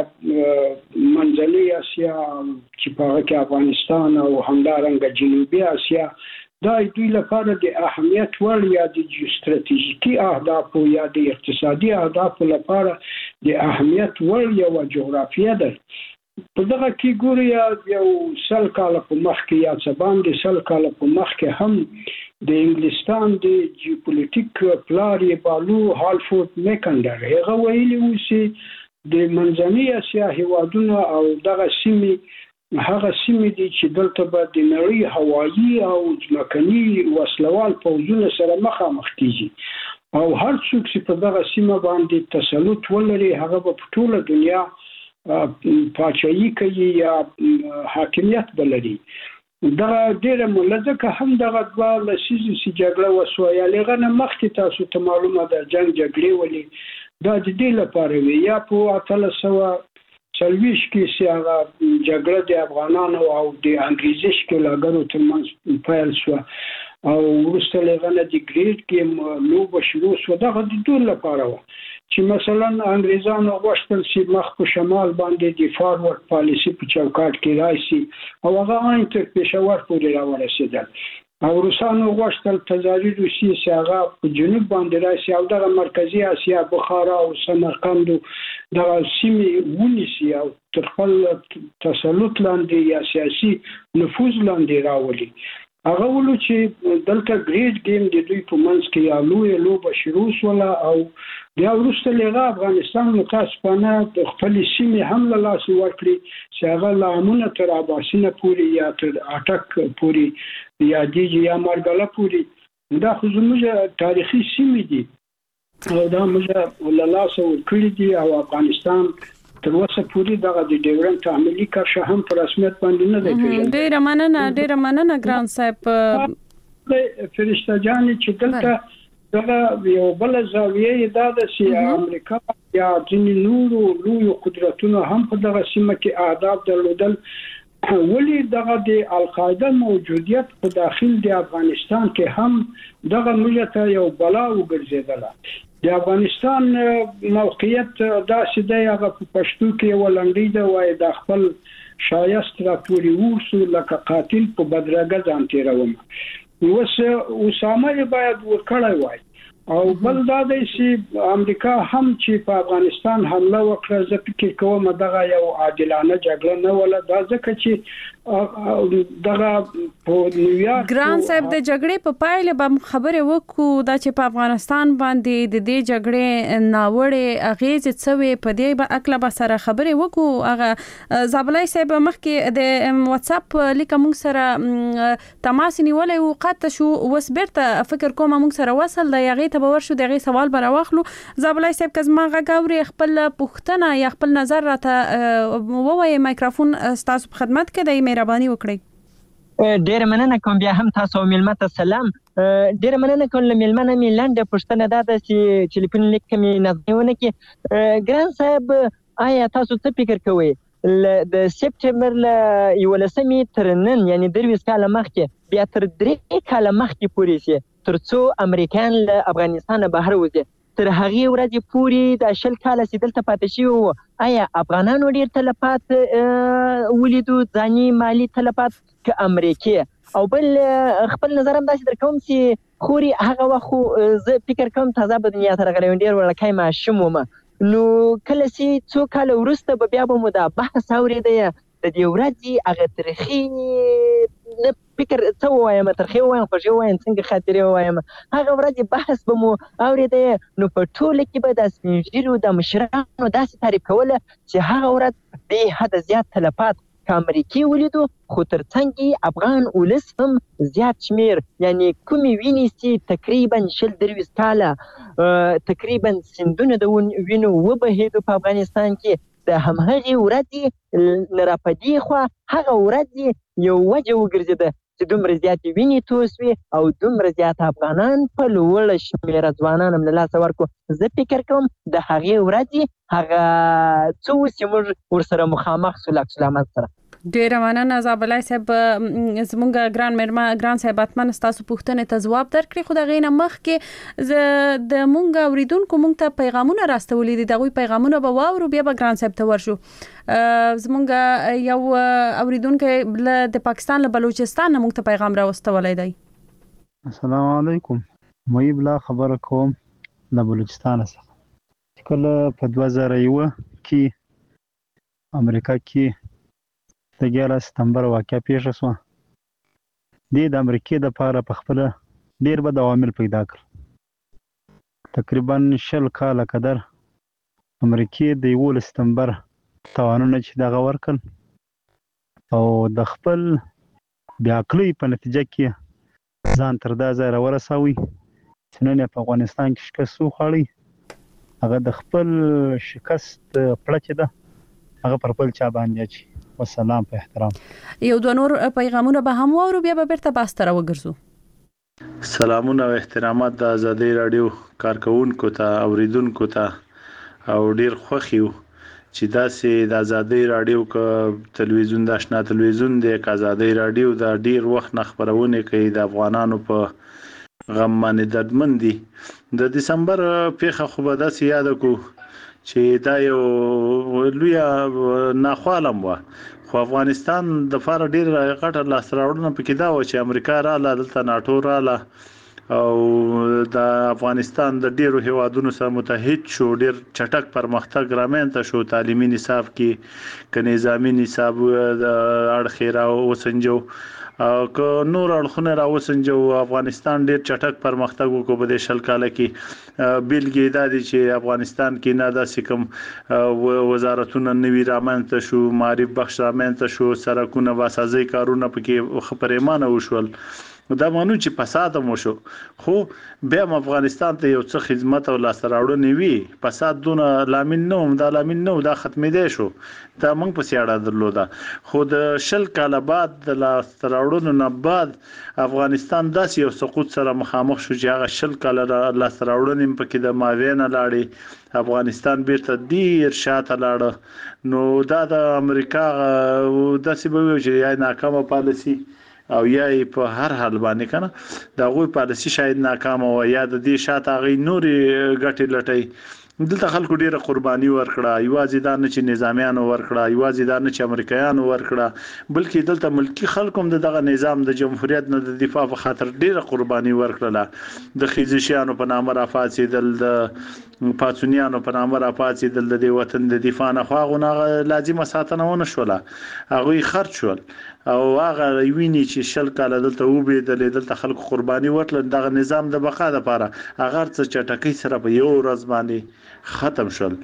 منځلي اسیا چې په هغه کې افغانستان او همدارنګه جنوبي اسیا دا دوی لپاره د اهمیت وړ یا د ستراتیژیکي اهداف یا د اقتصادي اهداف لپاره د اهمیت وړ یو جغرافیه ده. په دغه کې ګوري یو سل کال په مخ کې یا څه باندې سل کال په مخ کې هم د انګلستان د جیوپولیټیک پلار یې بالو هالفورد میکنډر هغه ویلي و چې د منځنۍ اسیا هیوادونه او دغه سیمې هغه سیمې دي چې دلته به د نړۍ هوایي او ځمکني وسلوال پوځونه سره مخامخ کیږي او هر څوک چې په دغه سیمه باندې تسلط ولري هغه په ټوله دنیا پاچاهي کوي یا حاکمیت بلري. دغه ډیره ملزکه هم دغه دوه لسیزې چې جګړه وسوه یا لغنه مخکې تاسو ته معلومه ده جنگ جګړې ولې دا د دې لپاره وی یا په 1340 کې چې هغه جګړه د افغانانو او د انګریزي ښکېلاګرو ترمنځ پیل شو او وروسته لغنه د ګریډ کې لوبه شروع شو. دغه د دوی لپاره و چې مثلا انګریزانو غوښتل چې مخ په شمال باندې د فارورډ پالیسی په چوکاټ کې راشي او هغه عین تر پېښور پورې راورسېدل او روسانو غوښتل تزاری روسي چې هغه په جنوب باندې راشي او دغه مرکزی اسیا بخارا او سمرقند دغه سیمې ونیسي او تر خپل تسلط لاندې یا سیاسي نفوذ لاندې راولي. هغه ولو چې دلته ګریډ گیم د دوی په منځ کې یا لوی لوبه شروع شوله او بیا وروسته لغه افغانستان متاسفانه د خپل سیمې هم له لاسه ورکړي چې هغه لامونه تر اباسینه پورې یا تر اټک پورې یا دیجی یا مرګله پورې دا خو زموږ تاریخي سیمې دي او دا موږ له لاسه ورکړي دي او افغانستان تر اوسه پورې دغه د ډیورنټ عملی کرښه هم په رسمیت باندې نه دی پیژندل. ډیره مننه ګران صاحب. فرشته جان چې دلته دغه یو بل زاویه دا د امریکا یا ځینې نورو لوی قدرتونو هم په دغه سیمه کې اهداف درلودل ولی دغه د القاعده موجودیت په داخل د افغانستان کې هم دغه موږ ته یو بلا وګرځیدله. د افغانستان موقعیت داسې دی هغه په پښتو کې ولنډۍ ده وای د خپل شایست را پوری ورسو لکه قاتل په بدرګه ځان تیروم. اسامه باید ورکړی وای او بل دا دی چې امریکا هم چې په افغانستان حمله وکړه زه فکر کوم دغه یو عادلانه جګړه نه ولا دا ځکه چې دغه په نیویارک ګران صاحب د جګړې په پایله به خبره وکړو دا چې په افغانستان باندې د دې جګړې ناوړه اغیز څوي په دې به اکله به سره خبره وکړو. هغه زابلای صاحب مخکې د واتس اپ لیک موږ سره تماس نیولې او قطه شو وسبرته فکر کوم موږ سره وصل دی هغه ته باور شو دغه سوال بر واخلو. زابلای صاحب کزما غاوري خپل پوښتنه یا خپل نظر راته ووایي مایکروفون تاسو په خدمت کې دی مهرباني وکړئ. ډیر مننه کوم بیا هم تاسو ملمت سلام. ډیر مننه کوم ملمنه میلاند پښتنه دا چې ټلیفون لیک کې نظمونه کې ګران صاحب آیا تاسو څه فکر کوئ د سپټمبر ل 11 تر نن یعنی 23 کال مخکې بیا تر 3 کال مخکې پورې سي ترڅو امریکایان له افغانستان بهر وځي تر هغه ورځې پورې د شل کال سیدلته پاتې شي او آیا افغانانو ډیر تلفات ولیدو ځاني مالی تلفات ک امریکای او بل خپل نظر هم داسې درکوم چې خوري هغه وخت زه فکر کوم تازه په دنیا تر غلې ډیر ورکای ماشوم نو کله چې څو کال وروسته بیا به مو دا بحث اورېدی د دې ورځې هغه تاریخي نه فکر څه ووایم، ترخې ووایم، خوږې ووایم، څنګه خاطرې ووایم، هغه ورځې بحث به مو اورېده. نو په ټوله کې به د سپین ږیرو د مشرانو داسې تعریف کوله چې هغه ورځ بې حده زیات تلفات که امریکې ولیدو، خو ترڅنګ یې افغان ولس هم زیات شمېر، یعنې کومې وینې چې تقریبا 23 کاله تقریبا سیندونه د وینو وبهېدو په افغانستان کې، د همهغې ورځې نه را په دې خوا هغه ورځې یو وجه وګرځېده چې دومره زیاتې وینې توی شوې او دومره زیات افغانان په لوړه شمېره ځوانان هم له لاسه ورکړو. زه فکر کوم د هغې ورځې هغه څه و چې موږ ورسره مخامخ شو له عکس العمل سره. ډیره مننه زابلای صاحب. زمونږ ګران صاحب اتمن تاسو پوښتنې ته ځواب درکړي، خو دغه نه مخکې د مونږ اوریدونکو مونږ ته پیغامونه راستولې دي، دغه پیغامونه به واورو بیا به ګران صاحب ته ورشو. زمونږ یو اوریدونکو د پاکستان له بلوچستان مونږ ته پیغام راوستولای دی. السلام علیکم، مې بلا خبره کوم له بلوچستان څخه. کله په 2001 کې امریکا کې د 11 سپتمبر واقعه پیښه شوه. د امریکې د پاره په خپل ډیر بد عوامل پیدا کړ. تقریبا 20 کاله قدر امریکې د 11 سپتمبر توانونه چې دغه ورکړ او د خپل بیا عقلي په نتیجه کې ځان تر دا ځای راورسوي چې نن په افغانستان کې شکست وخوړی. هغه د خپل شکست پړه چې ده هغه پر خپل چا باندې اچي. والسلام، په احترام. یو دوه نور پیغامونه به هم واورو بیا به بیرته بحث ته راوګرځو. سلامونه او احترامات د آزادۍ رادیو کارکونکو ته، اوریدونکو ته، او ډیر خوښ یو چې داسې د آزادۍ رادیو کا تلویزیون د آشنا تلویزیون د آزادۍ رادیو د ډیر وخت نه خبرونه کوي د افغانانو په غم باندې دردمن دي. د دسمبر پیښه خو به داسې یاد کو چې دا یو لوی ناخوالم و، خو افغانستان د فار ډیر غټه لاس راوړنه پکې دا و چې امریکا رااله، دلته ناتو رااله او د افغانستان د ډیرو هیوادونو سره متحد شو، ډیر چټک پرمختګ رامنځته شو. تعلیمي نصاب کې ک نظامی نصاب د اړخیرا وسنجو او که نور اړخونه راوسنجو، افغانستان ډیر چټک پرمختګ وکړ په دې 20 کال کې. بیلګې دا دي چې افغانستان کې نه داسې کوم وزارتونه نوي رامنځته شو، معرف بخش رامنځته شو، سرکونه واسازي کارونه پکې خبرېمانه وشول. دا مانو چې فساد مو شو، خو بیا افغانستان ته یو څه خدمت او لاس راوړنې وی. فساد دونه لامل نه دا لامل نه دا ختمې دی شو، دا موږ په سیاړه درلوده. خو د 20 کال بعد د لاس راوړنو نه بعد افغانستان داسې یو سقوط سره مخامخ شو چې هغه 20 کال لاس راوړنې پکې د ماوینه لاړې، افغانستان بیرته ډیر شاته لاړ. نو دا د امریکا داسې به وي چې یا ناکامه پالیسی او یا په هر حال باندې کنه دا غوي پالیسی شاید ناکامه و، یا د دې شاته غي نوري غټي لټي. دلته خلکو ډیره قرباني ورکړه، یوازې دا نه چې نظامیانو ورکړه، یوازې دا نه چې امریکایانو ورکړه، بلکې دلته ملکی خلکو هم دغه نظام د جمهوریت نه د دفاع په خاطر ډیره قرباني ورکړه. د خیزشیانو په نامه راپاتېدل، د پاتونیانو په نامه راپاتېدل، د وطن د دفاع نه خواغونه لازمه ساتنه ونه شوله، هغه خرج شول او هغه ویني چې 20 کال دلته وبېدل، دلته خلکو قرباني ورکړل. دغه نظام د بقا لپاره هغه څه چټکۍ سره په یو ورځ باندې ختم شول.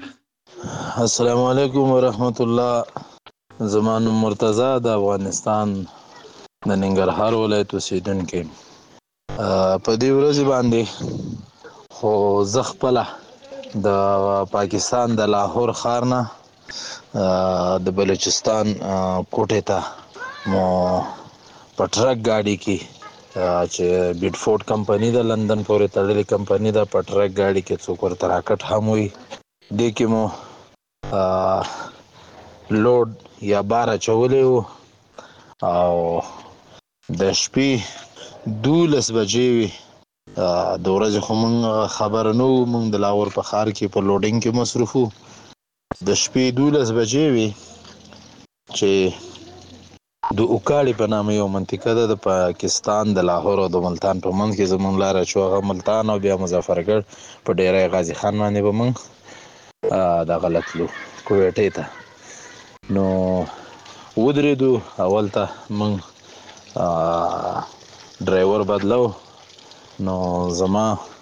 السلام علیکم ورحمت الله. زمان مرتضی د افغانستان د ننګرهار ولایت اوسیدونکی. په دې ورځ باندې خو زه خپل د پاکستان د لاهور ښار نه د بلوچستان کوټې ته مو په ټرک ګاډي کې چې بیډفورد کمپنی د لندن پورې تړلې کمپنی د په ټرک ګاډي کې څوک ورته راکټ هم وي، دې کې مو لوډ یا بار اچولی و او د شپې 12 بجې وي. د ورځې خو موږ خبر نه وو، موږ د لاهور په ښار کې په لوډینګ کې مصروف وو. د شپې 12 بجې وي چې د اوکاړي په نامه یو منطقه ده د پاکستان د لاهور او د ملتان په منځ کې زموږ لاره چې هغه ملتان او بیا مظفرګړ په ډیری غازي خان باندې به موږ د غلط لو کویټې ته. نو ودرېدو. اول ته موږ ډرایور بدلو، نو زما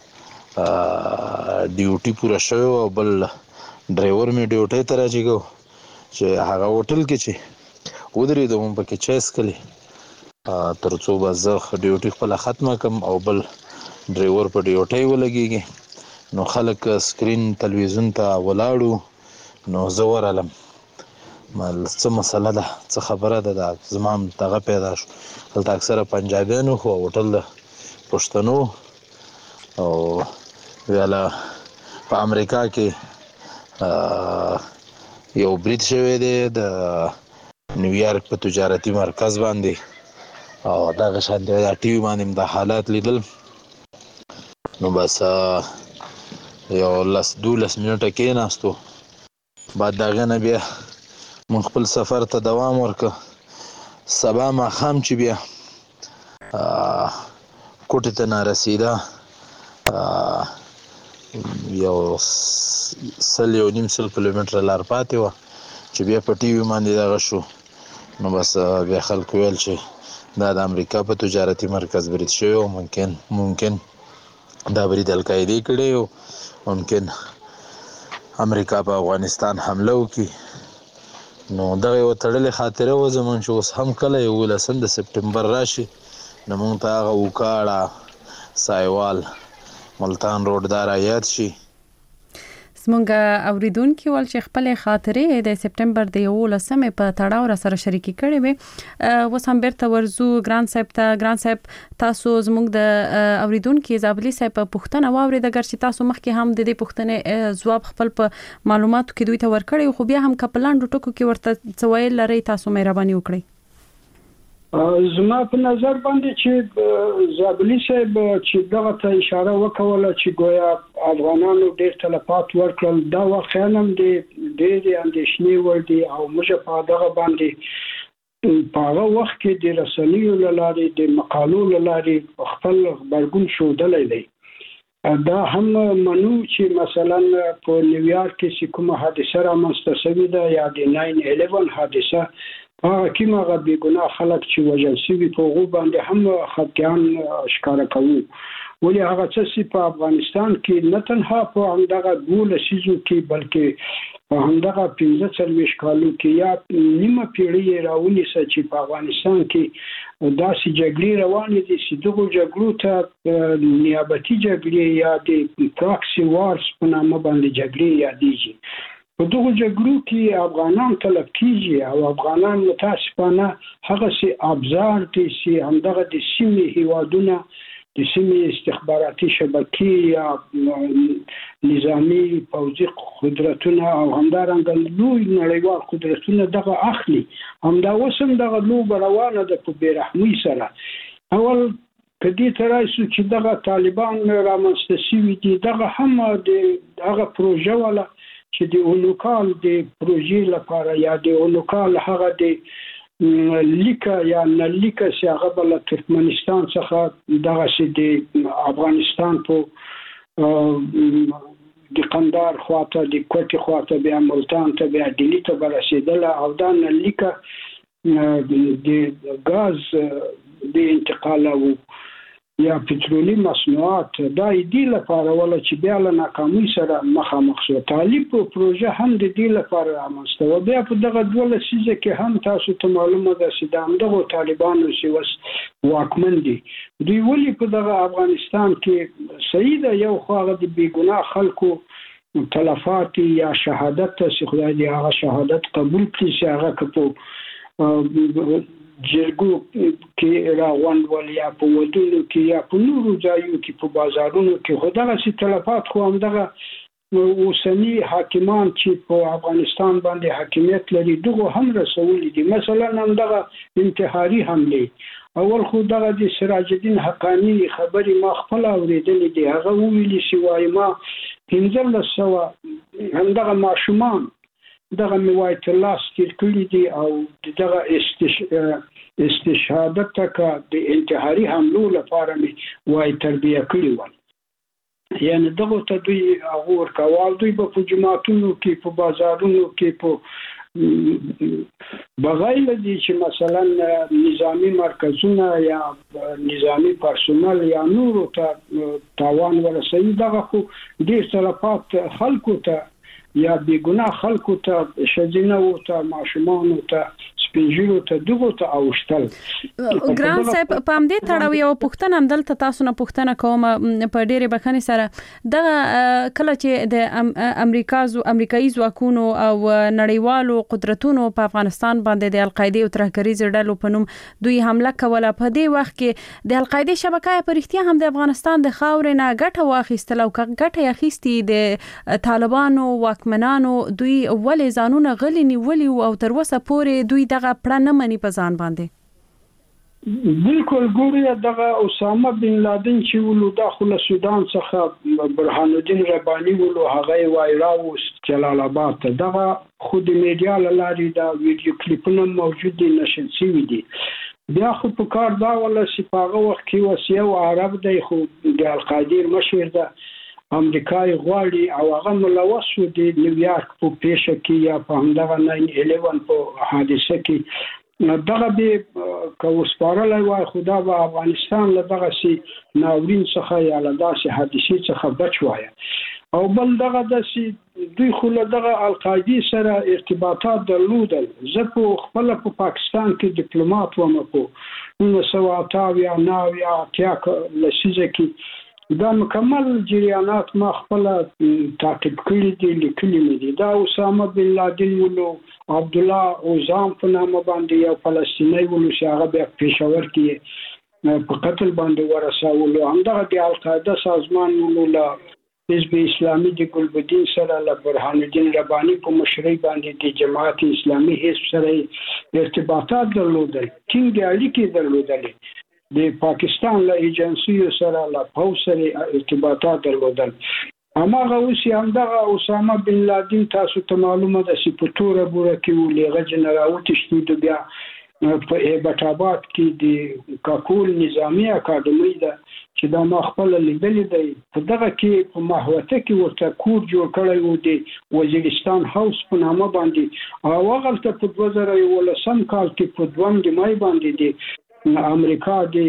ډیوټي پوره شوی او بل ډرایور مې ډیوټۍ ته راجګو چې هغه هوټل کې چې ودرېدو مونږ پکې چای څښلې تر څو به زه ډیوټي خپله ختمه کړم او بل ډرایور په ډیوټۍ ولګېږي. نو خلک سکرین تلویزیون ته ولاړو، نو زه ورغلم څه مسله ده، څه خبره ده، زما هم دغه پیدا شو. هلته اکثره پنجابیان خو هوټل د پښتنو او ویاله په امریکا کې یو برید شوی دی د نیویارک په تجارتي مرکز باندې او دغه شانتې د ټي وي باندې دا حالات لیدل. نو بس یو 12 منټه کېناستو، بعد د هغې نه بیا مونږ خپل سفر ته دوام ورکړه. سبا ماښام چې بیا کوټې ته نارسېده، یو 100 کیلومتره لار پاتې وه چې بیا په ټي وي باندې دغه شو. نو بس بیا خلکو ویل چې دا د امریکا په تجارتي مرکز برید شوی او ممکن دا برید القاعدې کړی او ممکن امریکا په افغانستان حمله وکړي. نو دغه یوه تړلې خاطره وه زموږ چې اوس هم کله 11 د سپټمبر راشي نو موږ ته هغه وکاړه، سایوال، ملتان روډ دا رایاد شي. زمونږ اوریدونکي ول چې خپل خاطرې د سپټمبر د 11 په تړاو را سره شریکي کړي وي. اوس هم بیرته ورزو ګران صاحب تاسو زمونږ د اوریدونکي زابلی صاحب په پوښتنه واورید، اگر چې تاسو مخکې هم د دې پوښتنې ځواب خپل په معلوماتو کې دوی ته ورکړی، خو بیا هم کپلانډو ټکو کې ورته څویل لري، تاسو مهرباني وکړئ. زما په نظر باندې چې زابلی صاحب چې دغه ته اشاره وکوله چې گویا افغانانو ډېر تلفات ورکړل، دا واقعا هم ډېرې اندېښنې وړ دي او موږ په دغه باندې په هغه وخت کې د رسنیو له لارې د مقالو له لارې خپل غبرګون ښودلی دی. دا هم منو چې مثلا په نیویارک کې کومه حادثه رامنځته شوې ده یا د 9/11 حادثه، هغه کومه بېګناه خلک چې وژل شوي په هغو باندې هم خفګان ښکاره کوو. ولې هغه څه چې په افغانستان کې نه تنها په همدغه 12 لسیزو کې بلکې په همدغه 15 کالو کې یا نیمه پیړۍ راونیسه چې په افغانستان کې داسې جګړې روانې دي چې دغو جګړو ته نیابتي جګړې یا د پراکسي وارز په نامه باندې جګړې یادېږي. په دغو جګړو کې افغانان تلف کیږي او افغانان متاسفانه هغه سي ابزار دي چې همدغه د سیمې هیوادونه د سیمې استخباراتي شبکې یا نظامی پوځي قدرتونه او همدارنګه لوی نړیوال قدرتونه دغه اخلي. همدا وسم دغه لوبه روانه ده په بیرحمۍ سره. اول کدی ترایسو چې دغه طالبان رامنځته شوي دي، دغه هم د هغه پروژه ولا چې د اونوکال د پروژې لپاره یا د اونوکال هغه د لیکه یا نلیکه چې هغه بل ترکمنستان څخه دغه چې د افغانستان په د قندار خواته د کوټي خواته بیا ملتان ته بیا ډیلی ته برسېدله او دا نلیکه د غاز د انتقال او یا پټرولي مصنوعات دا ایدي لپاره ولا چې بیا له ناکامۍ سره مخامخ شو. طالب په پروژه هم د دې لپاره رامنځته و. بیا په دغه 12 لسیزه کې هم تاسو ته معلومه ده چې دغه طالبانو چې وس واکمن دي، دوی ولې په دغه افغانستان کې صحیح ده یو خو هغه د بیګناه خلکو تلفات یا شهادت ته خدای دې هغه شهادت قبول کړي چې هغه په جرګو کې راغونډ ول یا په ودونو کې یا په نورو ځایو کې په بازارونو کې خدای سي تلفات خو همدغه اوسنی حاکمان چې په افغانستان باندې حاکمیت لري دغه هم رسولي دي. مثلا همدغه انتحاري حمله اول خو دغه د سراج الدین حقانی خبري ما خپل اوریدلې دي، هغه ویلي چې وايي ما 1500 همدغه ماشومان دغه موایت الله ستیر کړی دي او دغه استشهادت تکا د انتحاري حملو لپاره می وای تربیه کړی و. یعنی دغه ته دوی هغه ورکوال دوی په جماعتونو کې په بازارونو کې په بغیر دي چې مثلا نظامی مرکزونه یا نظامی پرسونل یا نور ته تاوان ورسوي دغه خو ډیر طرفات خلکو ته یا بیګناه خلکو ته شذینه او ته ماشومان او ته سپینجیرو ته دغه ته اوشتل ګران صاحب پام دې تړاو یو پښتنه هم دلته تاسو نه پښتنه کوم په ډېرې بخنې سره دغه کله چې د امریکایي ځواکونو او نړیوالو قدرتونو په افغانستان باندې د القاعده او ترهګریز ډلو په نوم دوی حمله کوله په دې وخت کې د القاعده شبکه په اړتیا هم د افغانستان د خاورې نه ګټه واخیستله او ګټه اخیستي د طالبانو واکمنانو دوی ولې ځانونه غلي نیولي او تر اوسه پورې دوی دغه پړه نه مني په ځان باندې بالکل ګوري دغه اسامه بن لادن چې ولو داخله سودان څخه برهان الدین رباني ولو هغه وایراو جلال آباد ته دغه خود میډیا لاري دا ویډیو کلیپونه موجود دي نشل شوی دي بیا خو په کار دا ولا سپاغه وخت کې وسیو عرب دی خو د القاعده مشهور ده امریکای غواړي او هغه ملوث و د نیویارک په پیښه کې یا په همدغه 9/11 په حادثه کې دغه به کوسپارلای وای خدا به افغانستان له دغه سي ناورین څخه یا له داسې حادثه څخه بچ وای او بل دغه د سي دوی خو له دغه القاعده سره ارتباطات درلودل زه په خپل په پاکستان کې ډیپلوماټ وم په 1989 یا لسیزه کې دا مکمل جریانات ما خپل تعقیب کړی دي لیکلي مې دي دا اسامه بن لادن ولو عبد الله اوزام په نامه باندې یو فلسطینی ولو چې هغه په پېښور کې په قتل باندې ورساولو همدغه د القاعده سازمان ولو له حزب اسلامي د ګلبدین سره له برهان الدین رباني په مشرۍ باندې د جماعت اسلامي حزب سره ارتباطات درلودل ټینګ اړیکې درلودل د پاکستان له ایجنسیو سره له پولیس سره ارتباطات درلودل هماغه اوس هم دغه اسامه بن لادن تاسو ته معلومه ده چې په توره بوره کې ولېغه جنرال تشدید بیا په ایبټ آباد کې د کاکول نظامی اکاډمي ده چې دا ما خپل لیدلې ده په دغه کې په محوطه کې ورته کور جوړ کړی و د وزیرستان هاوس په نامه باندې او هغه ته په 2013 کال کې په 2 مای باندې د امریکا د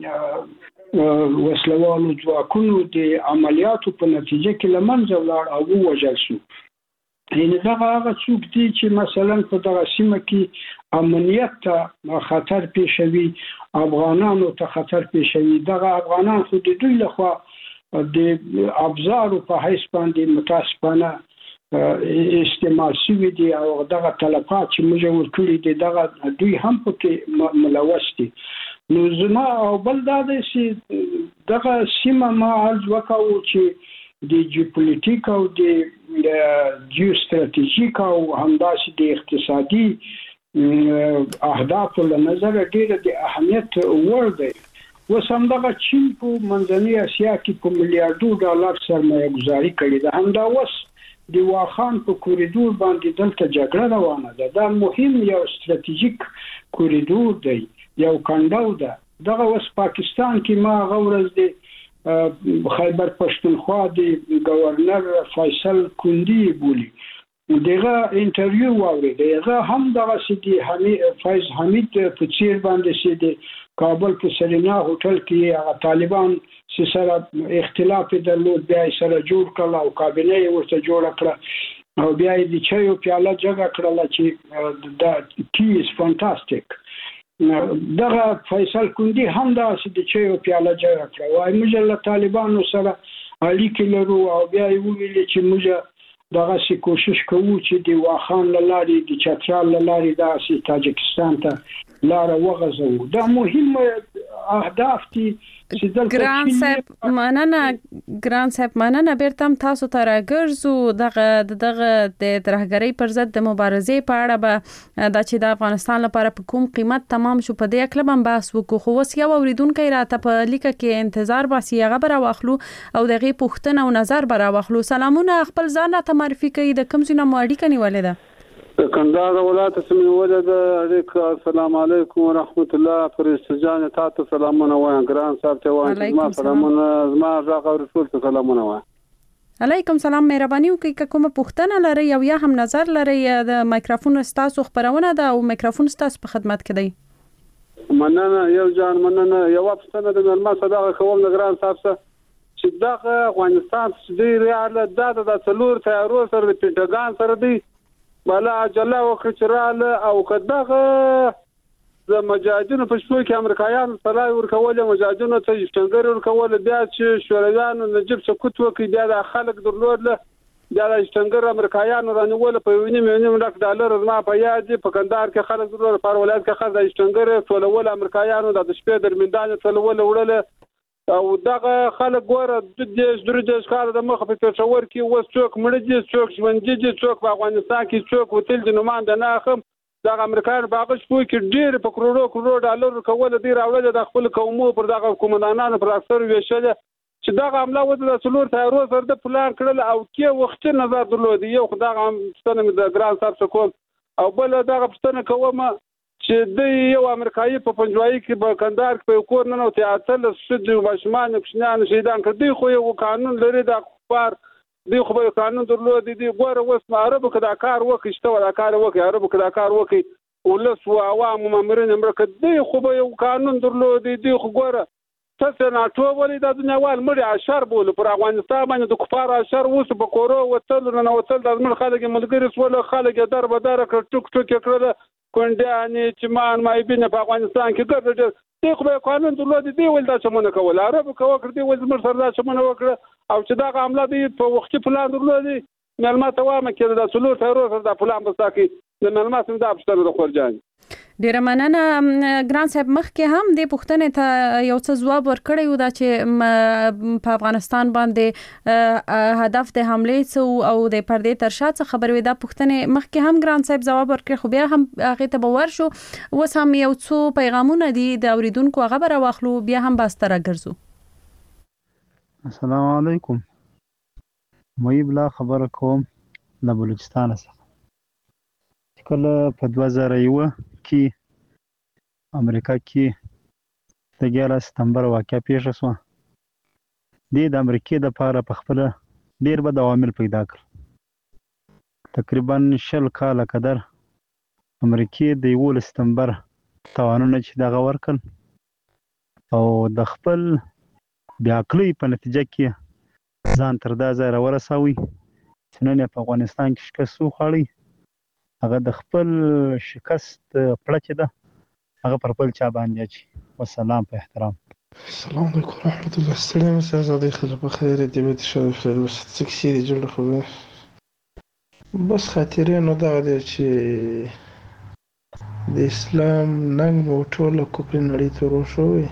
وسلوالو ځواکونو د عملیاتو په نتیجه کې لمنځه ولاړ او وژل شو یعنی هغه څوک دي چې مثلا په دغه سیمه کې امنیت ته خطر پیښوي افغانانو ته خطر پیښوي دغه افغانان خو د دوی لخوا د ابزار په حیث باندې متاسفانه استعمال شوی دي او دغه طلبات چې موږ ورکړي دي دغه دوی هم پکې ملوث دي نو زما او بل دا دی چې دغه سیمه ما عرض وکاو چې د جیوپولیټیک او د جیوستراتیژیک او همداسې د اقتصادي اهداف له نظر ډېر د اهمیت وړ دی اوس همدغه چین په منځنۍ اسیا کې په میلیارډو ډالر سرمایه گذاري کړې ده همدا اوس د واخان په کوریډور باندې دلته جګړه روانه ده دا مهم یو استراتیژیک کوریډور دی یو کنداو ده دغه اوس پاکستان کې ما غوړز دی خیبر پښتونخوا د گورنر فیصل کندی بولی دغه انټرویو واورید دغه هم دغه سیدی فیض حمید په چیر باندې سیدی کابل په سرینا هوټل کې هغه طالبان چې سره اختلاف درلود بیا سره جوړ کړل او کابینه ورته جوړ کړ او بیا د چایو پیاله جګه کړل چې دا ټی از فانټاستیک دغه فیصل کندی هم دا چې د چایو پیاله جګه کړل وای موږ له طالبانو سره اړیکې لرو او بیا ویل چې موږ دغه سي کوشش کوو چې د واخان لاري د چترال لاري د تاجکستان ته لار وغځو دا مهم اهداف دي ګران صاحب مننه بیرته تاسو ته راګرځو دغه د ترهګرۍ پر ضد د مبارزې په اړه به د چې د افغانستان لپاره په کوم قیمت تمام شو په دې اکلم بحث وکړو خو وس یو اوریدونکو راته په لیکه کې انتظار باسي هغه به راوخلو او دغه پوښتنه او نظر به راوخلو سلامونه خپل ځان ته معرفي کوي د کوم ځای مو اړیکه نیولې ده کندهار ولایت سمېوله د اړیکه السلام علیکم ورحمت الله فرستجان تاسو سلامونه وایم ګران صاحب ته وایم ما سلامونه زما راغ او رسول ته سلامونه وایم علیکم سلام، مهرباني وکړئ کومه پوښتنه لرئ یا هم نظر لرئ د مایکروفون ستاسو خبرونه ده او مایکروفون ستاسو په خدمت کې دی. مننه یو جان مننه. یو پوښتنه د ملما صدقه کوم نگران صاحب څخه چې دغه افغانستان چې ریاله د څلور تیارو سره د پینټاګان سره دی بالا اجله وکړي چې رااله او کداغه د مجاهدینو په شپو کې امریکایانو صلاح ورکول مجاهدینو ته شتنګر ورکول بیا چې شورویانو نجيب سکوت وکړي بیا د خلک درلود بیا د شتنګر امریکایانو رانیول په $1.5 ما په یاد په کندهار کې خلک درلود په ولایت کې خلک د شتنګر ټولول امریکایانو د شپې درمندان ټولول وړل او دغه خلک ګوره د دې کار د مخ په پېښور کې وس څوک مړ دي څوک ژوند دي څوک په افغانستان کې څوک وتل د نومان د ناخم دا امریکایان باغ شپو کې ډېر په کروڑو ډالر کول دي راوړل د خپل قومو پر دغه کومندانانو پر اکثر ویشل چې دا عمله وته د څلور تیارو سره د پلان کړل او کې وخت نظر درلود یو خدای هم ستنه د ګران صاحب څخه او بل دغه پښتنه کومه چې د یو امریکایي په پنځوي کې په کندهار کې په کور نه نو تیاتل سود ماشمان کښنان شهیدان کړي خو یو قانون لري د خبر دی خو به قانون درلود دي ګوره وس عربو کدا کار وکړي چې دا کار وکړي عربو کدا کار وکړي ولس او عوام مامورین امریکا دی خو به یو قانون درلود دي خو ګوره تاسو نه ټول د دنیا وال مړي اشر بول پر افغانستان باندې د کفار اشر وس په کورو وتل نه وتل د مل خلک ملګری سول خلک در به در ټوک ټوک کړل کونډانی چې مان مای بینه په افغانستان کې ګرځي دی خو به قانون درلود دي ول دا څمنه کول عربو کوي کړی ول زمر سره دا څمنه وکړه او چې دا عمله دی په وختي پلان درلود دي ملما ته وامه کې د څلور تیارو سره د پلان بساکي د ملما سم دا پښتنه د خورجان ډیر مننه ګران صاحب مخکې هم د پښتنې ته یو څه جواب ورکړی و دا چې په افغانستان باندې هدف د حمله او د پردې ترشات خبر وې دا پښتنې مخکې هم ګران صاحب جواب ورکړ خو بیا هم هغه ته باور شو وس هم یو څو پیغامونه دي د اوریدونکو هغه بر واخلو بیا هم باستره ګرځو. السلام علیکم. مې بلا خبر کوم د بلوچستان څخه کله په 2001 کې امریکا کې د 11 سپتمبر واقعه پیښه شوه د امریکای د لپاره په خپل ډیر بد عوامل پیدا کړ تقریبا 20 کال قدر امریکای د 11 سپتمبر توانونه چې دغه ورکړ او د خپل بیا کلی په نتیجه کې ځان تر دا ځای ورساوي چې نن په افغانستان کې شکست وخوړی هغه د خپل شکست پړه ده هغه پر خپل چا باندې چی والسلام په احترام. السلام علیکم ورحمت الله. السلام استاذ خلک په خیر دې به شرف بس سکسي دي جوړ خو بس خاطرې نو دا دی چې د اسلام ننګ مو ټول کوپر نړۍ ته وروشوي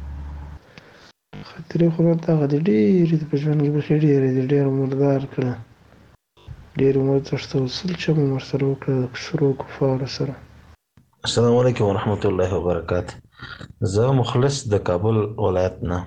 خاطرې خو دا غدي ډېر په ژوند کې به ډېر مردار کړه ډېر عمر ترسته وصل چې مو مرسته وکړه شروع کفار سره. السلام علیکم ورحمت الله وبرکاته. زه مخلص د کابل ولایت نه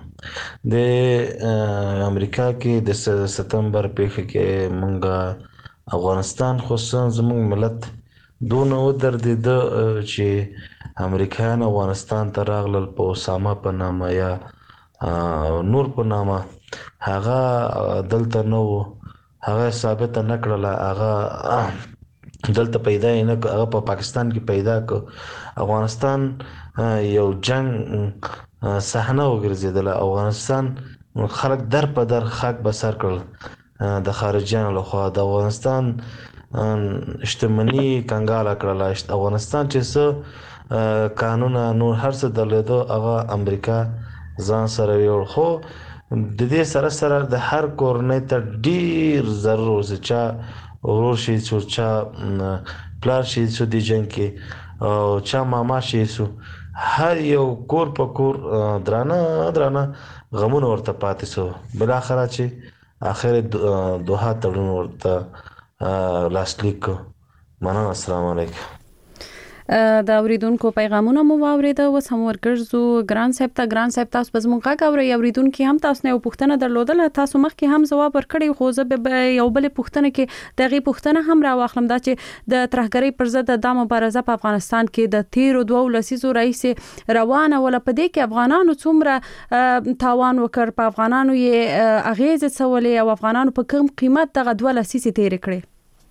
د امریکا کې د ستمبر پیښه کې مونږه افغانستان خصوصا زموږ ملت دونه ودرېد چې امریکایان افغانستان ته راغلل په اسامه په نامه یا نور په نامه هغه دلته نو هغه ثابت نه کړله هغه دلته پیدا نه هغه په پاکستان کې پیدا ک افغانستان یو جنگ صحنه وګرځیدل افغانستان خلک در په در خاک بسر کړل د خارجيانو لخوا د افغانستان اجتماعي کنګاله کړل افغانستان چې څه قانون نور هر څه درلودو هغه امریکا ځان سره یو خو د دې سره د هر کورنۍ ته ډیر ضرور چې ورور شي چې پلار شي چې د جنگ کې او چا ماما شي هر یو کور په کور درانه غمونه ورته پاتې سو بل اخره چې اخر دوه تړون ورته لاسلیک مننه. السلام علیکم. دا اوریدونکو پیغامونه مو واوریده و سم ورګرځو ګران صاحب تاسو په زموږ غږ اوري اوریدونکو هم تاسو نه پوښتنه درلودل تاسو مخکې هم جواب ورکړی خو زه به یو بل پوښتنه کې دغه پوښتنه هم را واخلم دا چې د ترهګری پر ضد د مبارزه په افغانستان کې د 13 لسیزو رئیس روانه ول په دې کې افغانانو څومره تاوان وکړ په افغانانو یې اغیز څولې او افغانانو په کوم قیمت دغه 2 لسیزې تیر کړې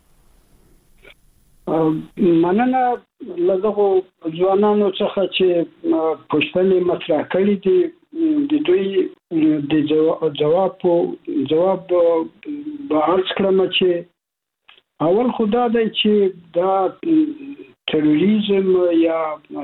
مننه لږه ځوانانو څخه چې پښتني مطرح کړی دي د دوی د جواب به عرض کړم چې اول خدا دی چې دا تروریزم یا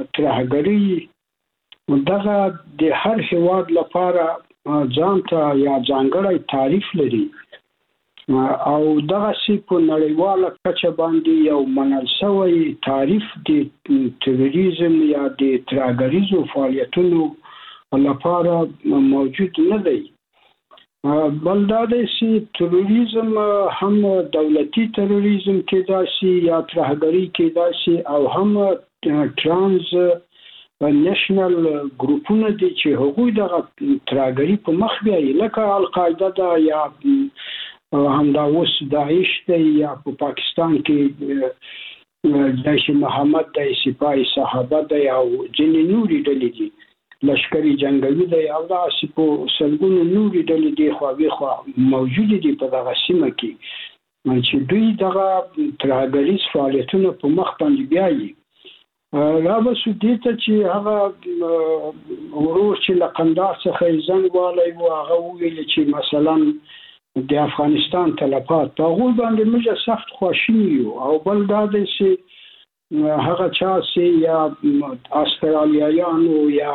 ترهګری دغه د هر هیواد لپاره ځانته یا ځانګړی تعریف لري او دغه سی په نړیواله کچه باندې یو منل شوی تعریف د تروریزم یا د ترهګریزو فعالیتونو لپاره موجود نه دی بل دا دی چې تروریزم هم دولتي تروریزم کېدای شي یا ترهګری کېدای شي او هم ترانس نېشنل ګروپونه دي چې هغوی دغه ترهګری په مخ بیایي لکه القاعده دا یا همدا اوس داعش دی یا په پاکستان کې جیش محمد دی سپاه صحابه دی او ځینې نورې ډلې دي لشکري جنگوي دی او دا په سلګونو نورې ډلې دي خو موجود دي په دغه سیمه کې چې دوی دغه ترهګریز فعالیتونه په مخ باندې بیایي را به سو دې ته چې هغه ورور چې له قندهار څخه زنګ والی و هغه وویل چې مثلا د افغانستان تلفات په هغوی باندې موږ سخت خواشینی یو او بل دا دی چې هغه چا چې یا استرالیایانو یا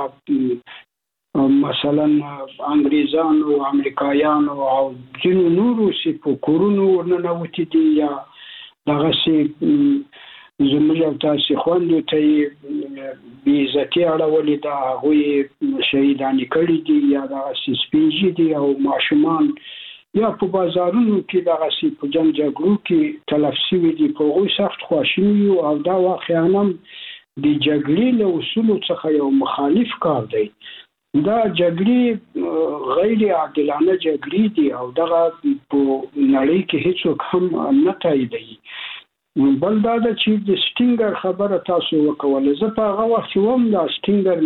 مثلا انګریزانو امریکایانو او ځینو نورو چې په کورونو ورننوتي دي یا دغه چې زموږ او تاسې خوندو ته یې بېعزتي اړولې ده هغوی شهیدانې کړي دي یا دغسې سپین دي او ماشومان یا په بازارونو کې دغسې په جنګ جګړو کې تلف شوي دي په هغوی سخت خواشیني یو او دا واقعا هم د جګړې له اصولو څخه یو مخالف کار دی دا جګړې غیر عادلانه جګړې دي او دغه په نړۍ کې هیڅوک هم نه تاییدوي بل دا ده چې د سټینګر خبره تاسو وکوله زه په هغه وخت کې هم دا سټینګر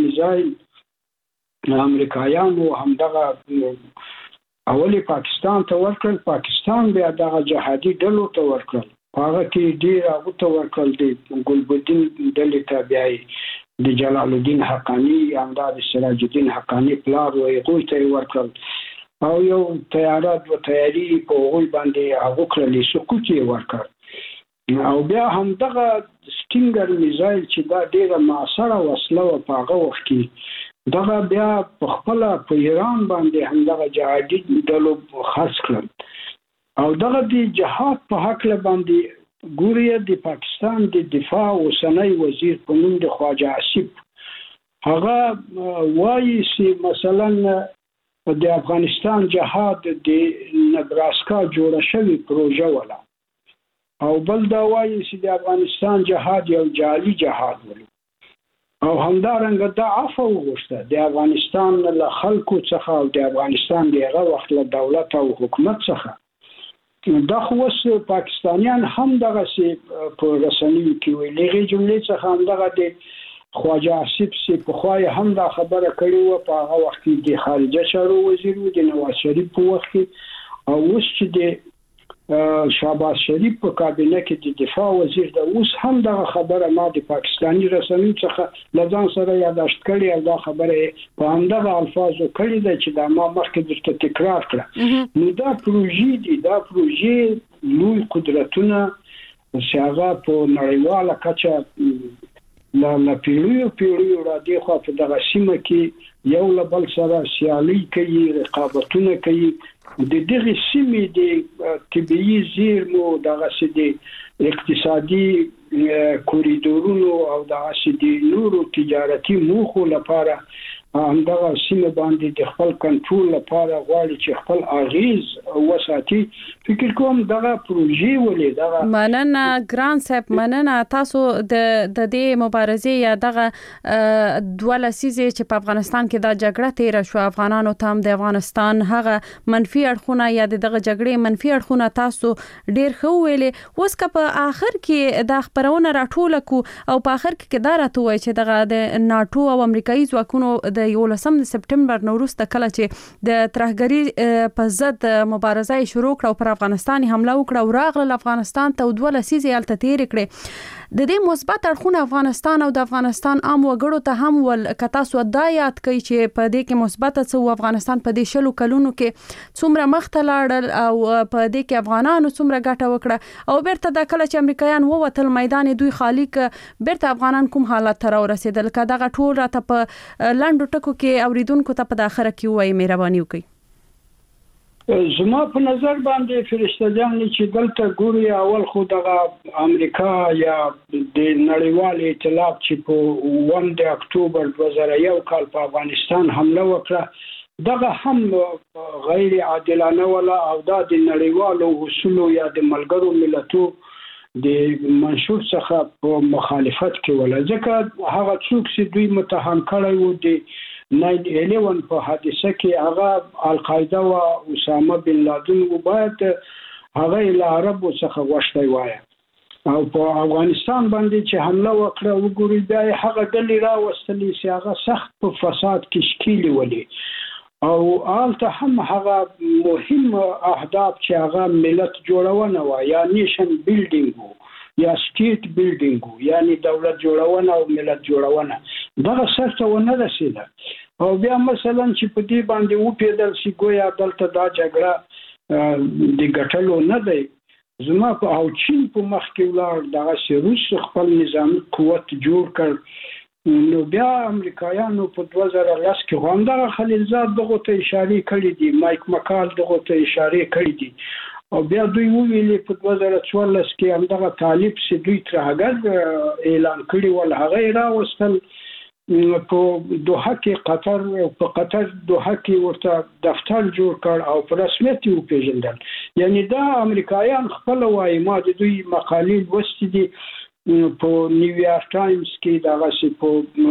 میزایل امریکایانو همدغه اولی پاکستان ته ورکړل پاکستان بیا دغه جهادي ډلو ته ورکړل هغه کې ډیر هغه ته ورکړل د ګلبدین ډلې ته بیا د جلال الدین حقانی همدا د سراج الدین حقانی پلار و هغوی ته ورکړل او یو تیارات و تیاری په هغوی باندې هغه کړلې سقوط یې ورکړ او بیا هم دغه سټینګر میزایل چې دا ډیره معاصره وسله و په هغه وخت کې دغه بیا په خپل په ایران باندې هم دغه جهادي ډلو خاص کړل او دغه د جهاد په حق باندې ګوري د پاکستان د دفاع اوسنی وزیر په نوم د خواجه آصف هغه وایي چې مثلا د افغانستان جهاد د نبراسکا جوړه شوی پروژه ولا او بل دا وایي چې د افغانستان جهاد یو جعلي جهاد ولا او همدارنګه دا عفو وغوښته د افغانستان له خلکو څخه او د افغانستان دغه وخت له دولت او حکومت څخه دا خو اوس پاکستانیان هم دغه سي په رسنیو کې ویلې جملې څخه هم دغه د خواجه آصف سي په خوای هم دا خبره کړې و په هغه وخت کې د خارجه چارو وزیر و د نواز شریف په وخت کې او اوس چې د شهباز شریف په کابینه کې د دفاع وزیر د اوس هم دغه خبره ما د پاکستاني رسنیو څخه لږ سره یاداشت کړي او دا خبره په همدغه الفاظو کړي ده چې دا ما مخکې درته تکرار کړه نو دا پروژې دي دا پروژې لوی قدرتونه چې هغه په نړیواله کچه لا پیړیو را دی خو په دغه سیمه کې یو له بل سره سیالي کوي رقابتونه کوي د دغه سیمې د طبيعي زیرمو دغه سدي اقتصادي کوریدورونو او دغه سدي نورو تجارتي موخو لپاره همدغه سیمه باندې د خپل کنټرول لپاره غواړي چې خپل اغیز وساتي. فکر کوم دغه پروژې ولې دغه مننه ګران صاحب، مننه تاسو د دې مبارزې یا دغه دوه لسیزې چې په افغانستان کې دا جګړه تیر شو، افغانانو ته د افغانستان هغه منفي اړخونه یا دغه جګړې منفي اړخونه تاسو ډیر خو ویلې. اوس که په اخر کې دا خبرونه راټول کو او په اخر کې دا راته وایي چې دغه د ناتو او امریکایي ځواکونو د 11 سپټمبر وروسته کله چې د ترهګری په ضد مبارزه شروع کړه او پر افغانستان حمله وکړه او راغله افغانستان ته دوه لسیزې الته تیر کړې، د دې مثبت اړخونه افغانستان او د افغانستان عام وګړو ته هم ول کتا سو د یاد کوي چې په دې کې مثبت څه افغانستان په دې شلو کلونو کې څومره مخته لاړل او په دې کې افغانانو څومره ګټه وکړه او بیرته د کله چې امریکایان ووتل میدان دوی خالی ک بیرته افغانان کوم حالت تر ورسېدل کدا غټول راته په لنډو ټکو کې اوریدونکو ته په اخر کې وایي مهرباني وکړئ. زما په نظر باندې فرشته جان چې دلته ګوري اول خو دغه امریکا یا د نړیوال ائتلاف چې په 1 اکتوبر 2001 کال په افغانستان حمله وکړه دغه هم غیر عادلانه ولا او د نړیوالو اصولو یا د ملګرو ملتو د منشور څخه په مخالفت کې ولا ځکه هغه څوک چې دوی متهم کړی وو د 9/11 په حادثه کې هغه القاعده او اسامه بن لادن وبایت هغه له عربو څخه وشتي وای او په افغانستان باندې چې حمله وکړه وګوري دا هغه ډلې راوستلې چې هغه سخت په فساد کې شکیلي ولې او آلته هم هغه مهم اهداف چې هغه ملت جوړونه و یا نیشن بیلډینګ یا سټیټ بیلډینګ یعنی دولت جوړونه او ملت جوړونه دغه سرته ونه رسیده او بیا مثلا چې په دې باندې و پیدل شي ګویا دلته دا جګړه د ګټلو نه دی زما په او چین په مخ کې ولر دغه روس خپل نظامی قوت جوړ کړ نو بیا امریکایانو په 2010 کې همدغه خلیلزاد دغه ته اشاره کړې دي مایک مکال دغه ته اشاره کړې دي او بیا دوی ویلي په 2014 کې همدغه طالب سي دوی ترهګر اعلان کړی ول هغه راوستل په دوحه کې قطر دوحه کې ورته دفتر جوړ کړ او په رسمیت یې وپیژندل یعنی دا امریکایان خپل وایي ما د دوی مقالې لوستې دي په نیویارک ټایمز کې دغه سي په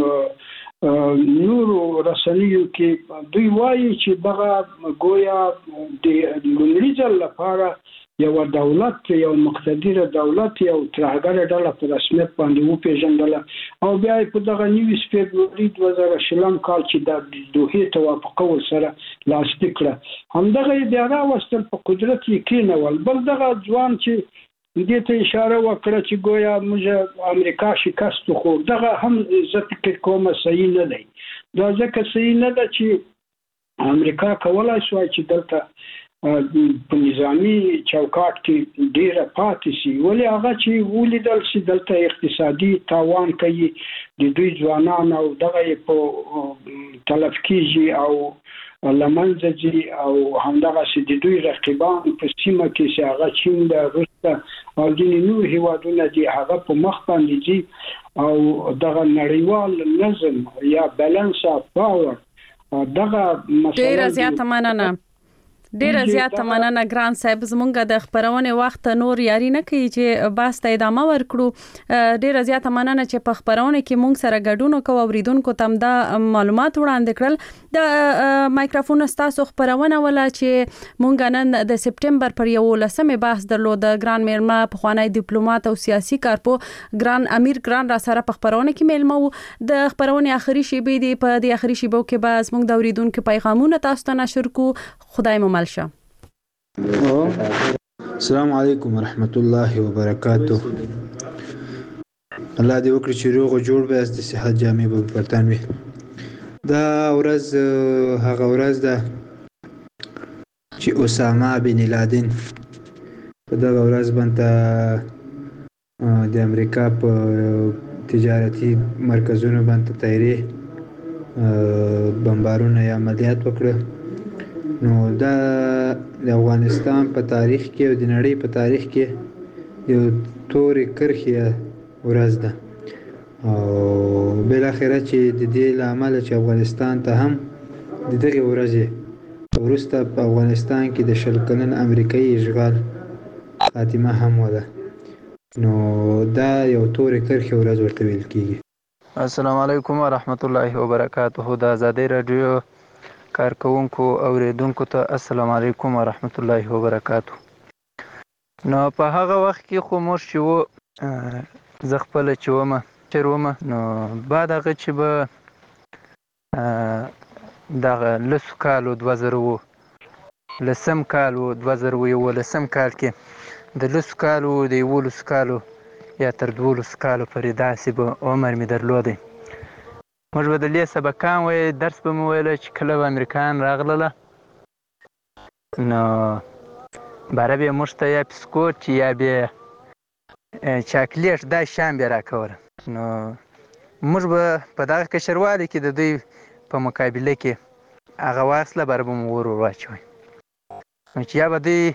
نورو رسنیو کې دوی وایي چې دغه ګویا د لومړي ځل لپاره یو دولت یو مقتدر دولت یو ترهګر ډله په رسمیت باندې وپیژندل او بیا په دغه 9 فبراير 2020 کال چې د دوحه توافق سره لاسلیک کړه همدغه بیا راوستل په قدرت یې کېنول بل دغه ځوان چې دې ته اشاره وکړه چې ګویا موږ امریکا شکست خو دغه هم زه فکر کوم صحیح نه دی دا ځکه صحیح نه ده چې امریکا کولای شو چې دلته په نظامی چوکاټ کې ډیره پاتې شي ولې هغه چې ولیدل چې دلته اقتصادي تاوان کوي د دوی ځوانان او دغه په تلف کېږي او لمنځي او همدغه چې د دوی رقیبان په سیمه کې چې هغه چین د روسیا او د نورو هیوادونو دی هغه په مخ باندې دي او دغه نړیوال نظم یا بیلانس اف پاور دغه مسله ډیره زیاته مننه ډیره زیاته مننه ګران صاحب زمونږ د خبرونه وخت نور یاري نه کوي چې باس ته ادامه ورکړو ډیره زیاته مننه چې په خبرونه کې مونږ سره ګډون کوو اوریدونکو تم دا معلومات وړاندې کړل د مایکروفون تاسو خبرونه ولا چې مونږ نن د سپټمبر پر 11 بحث درلود ګران میرما په خوانی ډیپلوماټ او سیاسي کارپو ګران امیر ګران را سره په خبرونه کې میلمو د خبرونه اخري شی به دی په د اخري شی بو کې باز مونږ د اوریدونکو پیغامونه تاسو ته نشر کو خدای مو السلام علیکم ورحمت الله وبرکاته الله دې وکړي چې روغ جوړ به د صحت جامع به پرتان وي دا ورځ هغه ورځ ده چې اسامه بن لادن په دغه ورځ باندې د امریکا په تجارتي مرکزونو باندې تیری بمبارونه یا عملیات وکړه نو دا د افغانستان په تاریخ کې او د نړۍ په تاریخ کې یو تورې کرښې ورځ ده او بل اخره چې د دې لامل چې افغانستان ته هم د دغه ورځې وروسته په افغانستان کې د 20 کلن امریکایي اشغال خاتمه هم وده نو دا یو تورې کرښې ورځ ورته ویل کیږي. السلام علیکم ورحمت الله وبرکاته. د ازادۍ رادیو کارکونکو اوریدونکو ته السلام علیکم ورحمت الله وبرکاته. نو په هغه وخت کې خو موږ چې وو زه خپله چې ومه چېر ومه نو بعد هغه چې به دغه لسو کالو 2010 کال و 2011 کال کې د لسو کالو د 11 کالو یا تر 12 کالو پورې داسې به عمر مې درلودی. موږ به د دې سبقان وایي درس به مې ویله چې کله به امریکایان راغلله نو باره به یې موږ ته یا بسکوټ یا بیا چاکلیټ دا شیان به یې راکوله. نو موږ به په دغه کشروالي کې د دوی په مقابله کې هغه واخیستله باره به مو ور واچوئ نو چې یا به دوی